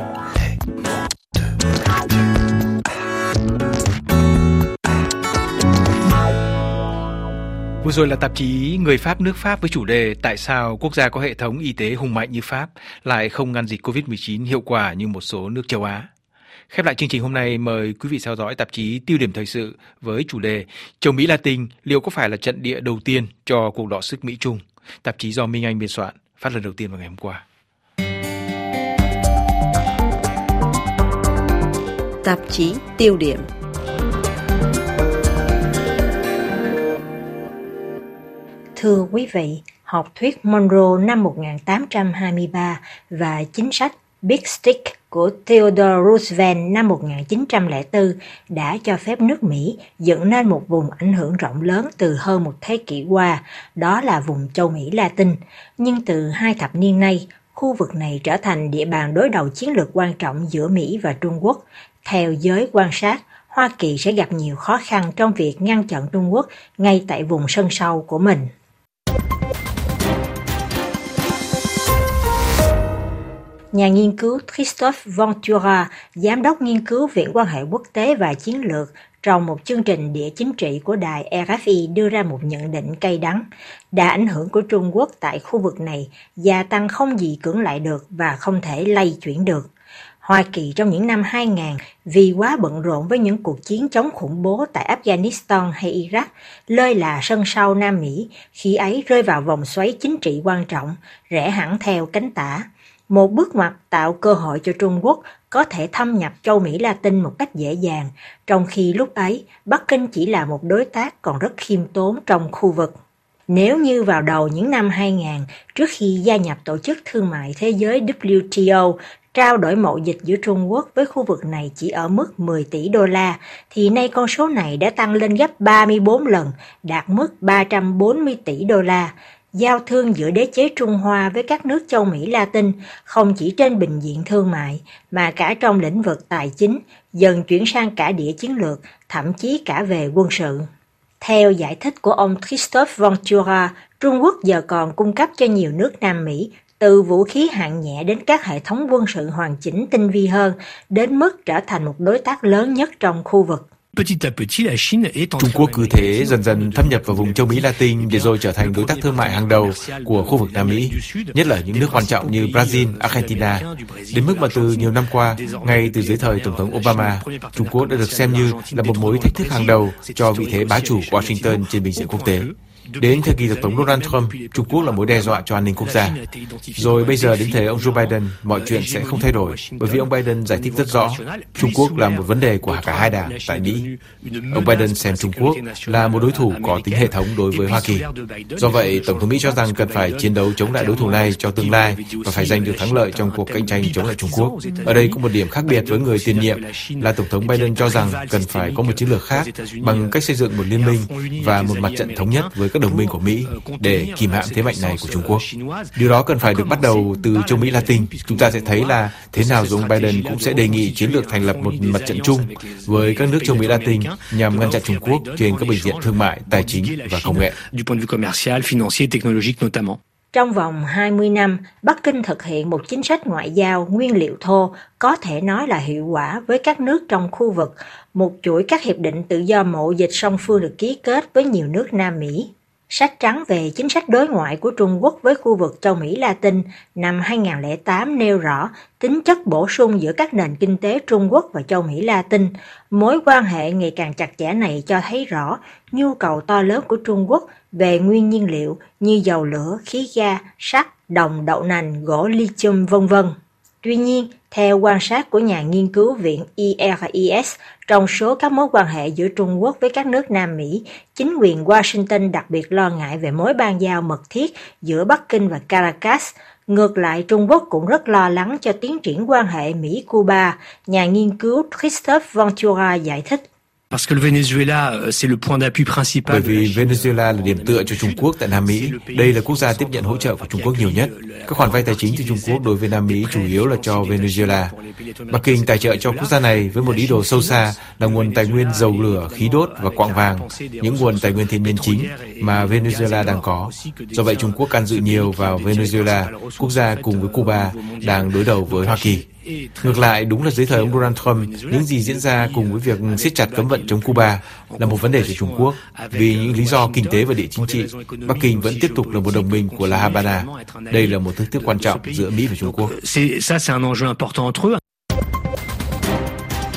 Speaker 1: Vừa rồi là tạp chí Người Pháp nước Pháp với chủ đề tại sao quốc gia có hệ thống y tế hùng mạnh như Pháp lại không ngăn dịch covid mười chín hiệu quả như một số nước châu Á. Khép lại chương trình hôm nay, mời quý vị theo dõi tạp chí Tiêu điểm thời sự với chủ đề Châu Mỹ Latin liệu có phải là trận địa đầu tiên cho cuộc đọ sức Mỹ-Trung? Tạp chí do Minh Anh biên soạn, phát lần đầu tiên vào ngày hôm qua.
Speaker 2: Tạp chí Tiêu điểm.
Speaker 3: Thưa quý vị, học thuyết Monroe năm một nghìn tám trăm hai mươi ba và chính sách Big Stick của Theodore Roosevelt năm một nghìn chín trăm lẻ bốn đã cho phép nước Mỹ dựng nên một vùng ảnh hưởng rộng lớn từ hơn một thế kỷ qua, đó là vùng châu Mỹ Latin. Nhưng từ hai thập niên nay, khu vực này trở thành địa bàn đối đầu chiến lược quan trọng giữa Mỹ và Trung Quốc. Theo giới quan sát, Hoa Kỳ sẽ gặp nhiều khó khăn trong việc ngăn chặn Trung Quốc ngay tại vùng sân sau của mình. Nhà nghiên cứu Christophe Ventura, giám đốc nghiên cứu Viện Quan hệ Quốc tế và Chiến lược, trong một chương trình địa chính trị của đài R F I đưa ra một nhận định cay đắng. Đà ảnh hưởng của Trung Quốc tại khu vực này gia tăng không gì cưỡng lại được và không thể lay chuyển được. Hoa Kỳ trong những năm hai nghìn vì quá bận rộn với những cuộc chiến chống khủng bố tại Afghanistan hay Iraq, lơi là sân sau Nam Mỹ, khi ấy rơi vào vòng xoáy chính trị quan trọng, rẽ hẳn theo cánh tả. Một bước ngoặt tạo cơ hội cho Trung Quốc có thể thâm nhập châu Mỹ Latin một cách dễ dàng, trong khi lúc ấy Bắc Kinh chỉ là một đối tác còn rất khiêm tốn trong khu vực. Nếu như vào đầu những năm hai nghìn, trước khi gia nhập Tổ chức Thương mại Thế giới W T O, trao đổi mậu dịch giữa Trung Quốc với khu vực này chỉ ở mức mười tỷ đô la, thì nay con số này đã tăng lên gấp ba mươi bốn lần, đạt mức ba trăm bốn mươi tỷ đô la. Giao thương giữa đế chế Trung Hoa với các nước châu Mỹ Latin không chỉ trên bình diện thương mại, mà cả trong lĩnh vực tài chính, dần chuyển sang cả địa chiến lược, thậm chí cả về quân sự. Theo giải thích của ông Christophe Ventura, Trung Quốc giờ còn cung cấp cho nhiều nước Nam Mỹ từ vũ khí hạng nhẹ đến các hệ thống quân sự hoàn chỉnh tinh vi hơn, đến mức trở thành một đối tác lớn nhất trong khu vực.
Speaker 1: Trung Quốc cứ thế dần dần thâm nhập vào vùng châu Mỹ Latin để rồi trở thành đối tác thương mại hàng đầu của khu vực Nam Mỹ, nhất là những nước quan trọng như Brazil, Argentina. Đến mức mà từ nhiều năm qua, ngay từ dưới thời Tổng thống Obama, Trung Quốc đã được xem như là một mối thách thức hàng đầu cho vị thế bá chủ của Washington trên bình diện quốc tế. Đến thời kỳ Tổng thống Donald Trump, Trung Quốc là mối đe dọa cho an ninh quốc gia. Rồi bây giờ đến thời ông Joe Biden, mọi chuyện sẽ không thay đổi, bởi vì ông Biden giải thích rất rõ, Trung Quốc là một vấn đề của cả hai đảng tại Mỹ. Ông Biden xem Trung Quốc là một đối thủ có tính hệ thống đối với Hoa Kỳ. Do vậy, Tổng thống Mỹ cho rằng cần phải chiến đấu chống lại đối thủ này cho tương lai và phải giành được thắng lợi trong cuộc cạnh tranh chống lại Trung Quốc. Ở đây có một điểm khác biệt với người tiền nhiệm là Tổng thống Biden cho rằng cần phải có một chiến lược khác bằng cách xây dựng một liên minh và một mặt trận thống nhất với các đồng minh của Mỹ để kìm hãm thế mạnh này của Trung Quốc. Điều đó cần phải được bắt đầu từ châu Mỹ Latin. Chúng ta sẽ thấy là thế nào rồi ông Biden cũng sẽ đề nghị chiến lược thành lập một mặt trận chung với các nước châu Mỹ Latin nhằm ngăn chặn Trung Quốc trên các bình diện thương mại, tài chính và công nghệ.
Speaker 3: Trong vòng hai mươi năm, Bắc Kinh thực hiện một chính sách ngoại giao nguyên liệu thô có thể nói là hiệu quả với các nước trong khu vực, một chuỗi các hiệp định tự do mậu dịch song phương được ký kết với nhiều nước Nam Mỹ. Sách trắng về chính sách đối ngoại của Trung Quốc với khu vực châu Mỹ Latin năm hai nghìn không trăm lẻ tám nêu rõ tính chất bổ sung giữa các nền kinh tế Trung Quốc và châu Mỹ Latin. Mối quan hệ ngày càng chặt chẽ này cho thấy rõ nhu cầu to lớn của Trung Quốc về nguyên nhiên liệu như dầu lửa, khí ga, sắt, đồng, đậu nành, gỗ, lithium, vân vân. Tuy nhiên, theo quan sát của nhà nghiên cứu viện I R I S, trong số các mối quan hệ giữa Trung Quốc với các nước Nam Mỹ, chính quyền Washington đặc biệt lo ngại về mối ban giao mật thiết giữa Bắc Kinh và Caracas. Ngược lại, Trung Quốc cũng rất lo lắng cho tiến triển quan hệ Mỹ-Cuba, nhà nghiên cứu Christophe Ventura giải thích.
Speaker 1: Bởi vì Venezuela là điểm tựa cho Trung Quốc tại Nam Mỹ. Đây là quốc gia tiếp nhận hỗ trợ của Trung Quốc nhiều nhất. Các khoản vay tài chính từ Trung Quốc đối với Nam Mỹ chủ yếu là cho Venezuela. Bắc Kinh tài trợ cho quốc gia này với một ý đồ sâu xa là nguồn tài nguyên dầu lửa, khí đốt và quặng vàng, những nguồn tài nguyên thiên nhiên chính mà Venezuela đang có. Do vậy, Trung Quốc can dự nhiều vào Venezuela, quốc gia cùng với Cuba đang đối đầu với Hoa Kỳ. Ngược lại, đúng là dưới thời ông Donald Trump, những gì diễn ra cùng với việc siết chặt cấm vận chống Cuba là một vấn đề cho Trung Quốc. Vì những lý do kinh tế và địa chính trị, Bắc Kinh vẫn tiếp tục là một đồng minh của La Habana. Đây là một thách thức quan trọng giữa Mỹ và Trung Quốc.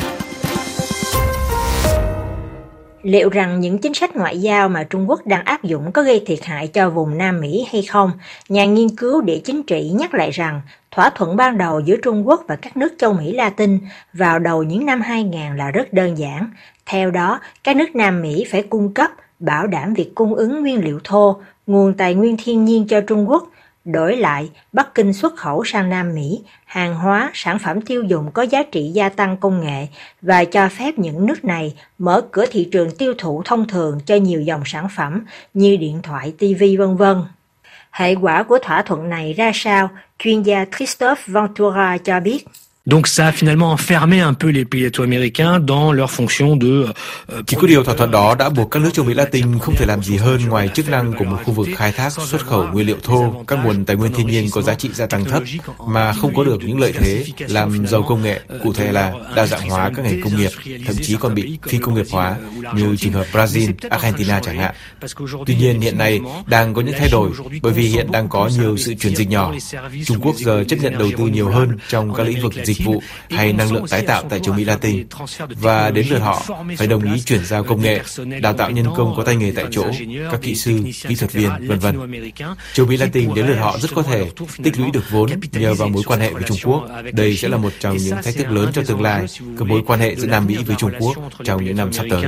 Speaker 3: Liệu rằng những chính sách ngoại giao mà Trung Quốc đang áp dụng có gây thiệt hại cho vùng Nam Mỹ hay không? Nhà nghiên cứu địa chính trị nhắc lại rằng thỏa thuận ban đầu giữa Trung Quốc và các nước châu Mỹ Latin vào đầu những năm hai nghìn là rất đơn giản. Theo đó, các nước Nam Mỹ phải cung cấp, bảo đảm việc cung ứng nguyên liệu thô, nguồn tài nguyên thiên nhiên cho Trung Quốc. Đổi lại, Bắc Kinh xuất khẩu sang Nam Mỹ, hàng hóa, sản phẩm tiêu dùng có giá trị gia tăng công nghệ và cho phép những nước này mở cửa thị trường tiêu thụ thông thường cho nhiều dòng sản phẩm như điện thoại, ti vi vân vân. Hệ quả của thỏa thuận này ra sao? Chuyên gia Christophe Ventura cho biết.
Speaker 12: Donc ça a finalement enfermé un peu les pays latino-américains dans leur fonction de
Speaker 13: Chỉ có điều thỏa thuận đó đã buộc các nước châu Mỹ Latin không thể làm gì hơn ngoài chức năng của một khu vực khai thác xuất khẩu nguyên liệu thô, các nguồn tài nguyên thiên nhiên có giá trị gia tăng thấp mà không có được những lợi thế làm giàu công nghệ, cụ thể là đa dạng hóa các ngành công nghiệp, thậm chí còn bị phi công nghiệp hóa như trường hợp Brazil, Argentina chẳng hạn. Tuy nhiên hiện nay đang có những thay đổi bởi vì hiện đang có nhiều sự chuyển dịch nhỏ. Trung Quốc giờ chấp nhận đầu tư nhiều hơn trong các lĩnh vực dịch vụ hay năng lượng tái tạo tại châu Mỹ Latin, và đến lượt họ phải đồng ý chuyển giao công nghệ, đào tạo nhân công có tay nghề tại chỗ, các kỹ sư, kỹ thuật viên, vân vân. Châu Mỹ Latin đến lượt họ rất có thể tích lũy được vốn nhờ vào mối quan hệ với Trung Quốc. Đây sẽ là một trong những thách thức lớn cho tương lai của mối quan hệ giữa Nam Mỹ với Trung Quốc trong những năm sắp tới.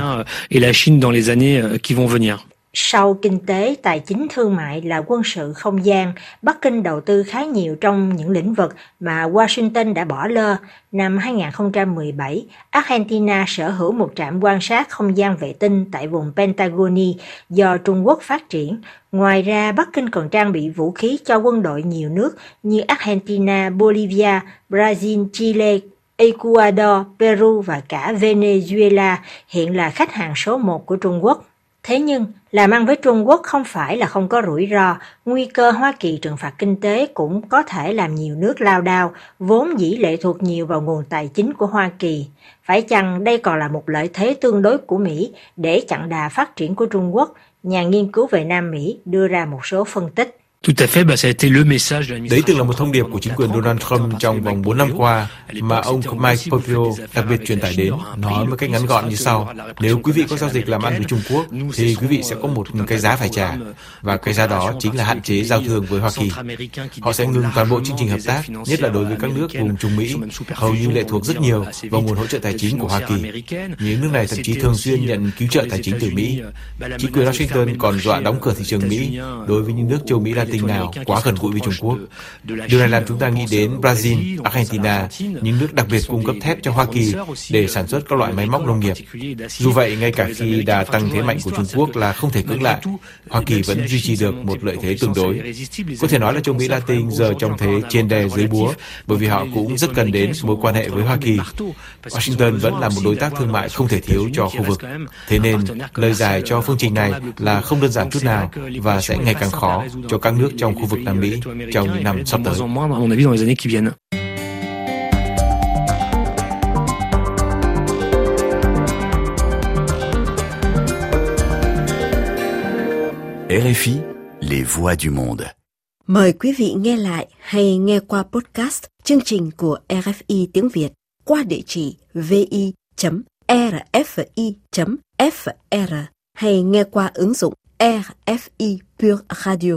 Speaker 3: Sau kinh tế, tài chính, thương mại là quân sự không gian, Bắc Kinh đầu tư khá nhiều trong những lĩnh vực mà Washington đã bỏ lơ. Năm hai nghìn không trăm mười bảy, Argentina sở hữu một trạm quan sát không gian vệ tinh tại vùng Patagonia do Trung Quốc phát triển. Ngoài ra, Bắc Kinh còn trang bị vũ khí cho quân đội nhiều nước như Argentina, Bolivia, Brazil, Chile, Ecuador, Peru và cả Venezuela, hiện là khách hàng số một của Trung Quốc. Thế nhưng, làm ăn với Trung Quốc không phải là không có rủi ro, nguy cơ Hoa Kỳ trừng phạt kinh tế cũng có thể làm nhiều nước lao đao, vốn dĩ lệ thuộc nhiều vào nguồn tài chính của Hoa Kỳ. Phải chăng đây còn là một lợi thế tương đối của Mỹ để chặn đà phát triển của Trung Quốc? Nhà nghiên cứu về Nam Mỹ đưa ra một số phân tích.
Speaker 13: Đấy từng là một thông điệp của chính quyền Donald Trump trong vòng bốn năm qua mà ông Mike Pompeo đặc biệt truyền tải đến, nói một cách ngắn gọn như sau: nếu quý vị có giao dịch làm ăn với Trung Quốc thì quý vị sẽ có một cái giá phải trả, và cái giá đó chính là hạn chế giao thương với Hoa Kỳ. Họ sẽ ngừng toàn bộ chương trình hợp tác, nhất là đối với các nước vùng Trung Mỹ, hầu như lệ thuộc rất nhiều vào nguồn hỗ trợ tài chính của Hoa Kỳ. Những nước này thậm chí thường xuyên nhận cứu trợ tài chính từ Mỹ. Chính quyền Washington còn dọa đóng cửa thị trường Mỹ đối với những nước châu Mỹ Latin nào quá gần gũi với Trung Quốc. Điều này làm chúng ta nghĩ đến Brazil, Argentina, những nước đặc biệt cung cấp thép cho Hoa Kỳ để sản xuất các loại máy móc nông nghiệp. Dù vậy, ngay cả khi đà tăng thế mạnh của Trung Quốc là không thể cưỡng lại, Hoa Kỳ vẫn duy trì được một lợi thế tương đối. Có thể nói là châu Mỹ Latin giờ trong thế trên đè dưới búa, bởi vì họ cũng rất cần đến mối quan hệ với Hoa Kỳ. Washington vẫn là một đối tác thương mại không thể thiếu cho khu vực. Thế nên, lời giải cho phương trình này là không đơn giản chút nào và sẽ ngày càng khó cho các nước trong khu vực Nam Mỹ trong những năm sắp tới.
Speaker 14: R F I, les voix du monde.
Speaker 7: Mời quý vị nghe lại hay nghe qua podcast chương trình của R F I tiếng Việt qua địa chỉ vi chấm rfi chấm fr hay nghe qua ứng dụng R F I Pure Radio.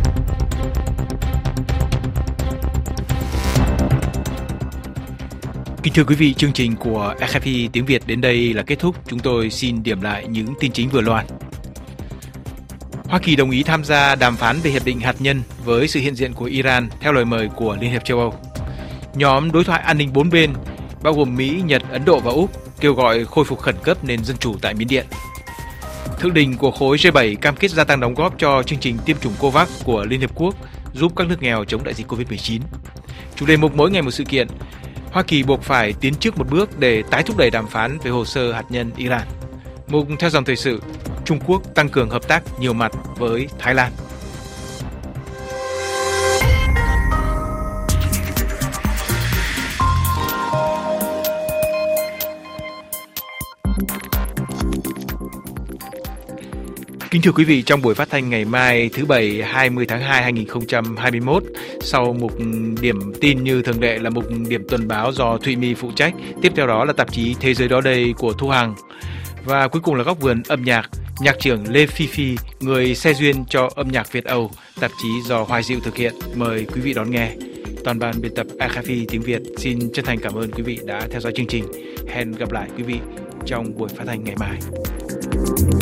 Speaker 1: Kính thưa quý vị, chương trình của R F I tiếng Việt đến đây là kết thúc. Chúng tôi xin điểm lại những tin chính vừa loan. Hoa Kỳ đồng ý tham gia đàm phán về hiệp định hạt nhân với sự hiện diện của Iran theo lời mời của Liên hiệp châu Âu. Nhóm đối thoại an ninh bốn bên, bao gồm Mỹ, Nhật, Ấn Độ và Úc, kêu gọi khôi phục khẩn cấp nền dân chủ tại Miến Điện. Thượng đỉnh của khối G bảy cam kết gia tăng đóng góp cho chương trình tiêm chủng COVAX của Liên hiệp quốc giúp các nước nghèo chống đại dịch covid mười chín. Chủ đề mục mỗi ngày một sự kiện. Hoa Kỳ buộc phải tiến trước một bước để tái thúc đẩy đàm phán về hồ sơ hạt nhân Iran. Mục theo dòng thời sự. Trung Quốc tăng cường hợp tác nhiều mặt với Thái Lan. Kính thưa quý vị, trong buổi phát thanh ngày mai thứ Bảy hai mươi tháng hai năm hai nghìn không trăm hai mươi mốt, sau mục điểm tin như thường lệ là mục điểm tuần báo do Thụy My phụ trách, tiếp theo đó là tạp chí Thế giới đó đây của Thu Hằng. Và cuối cùng là góc vườn âm nhạc, nhạc trưởng Lê Phi Phi, người xe duyên cho âm nhạc Việt Âu, tạp chí do Hoài Diệu thực hiện. Mời quý vị đón nghe. Toàn ban biên tập rờ ép i tiếng Việt xin chân thành cảm ơn quý vị đã theo dõi chương trình. Hẹn gặp lại quý vị trong buổi phát thanh ngày mai.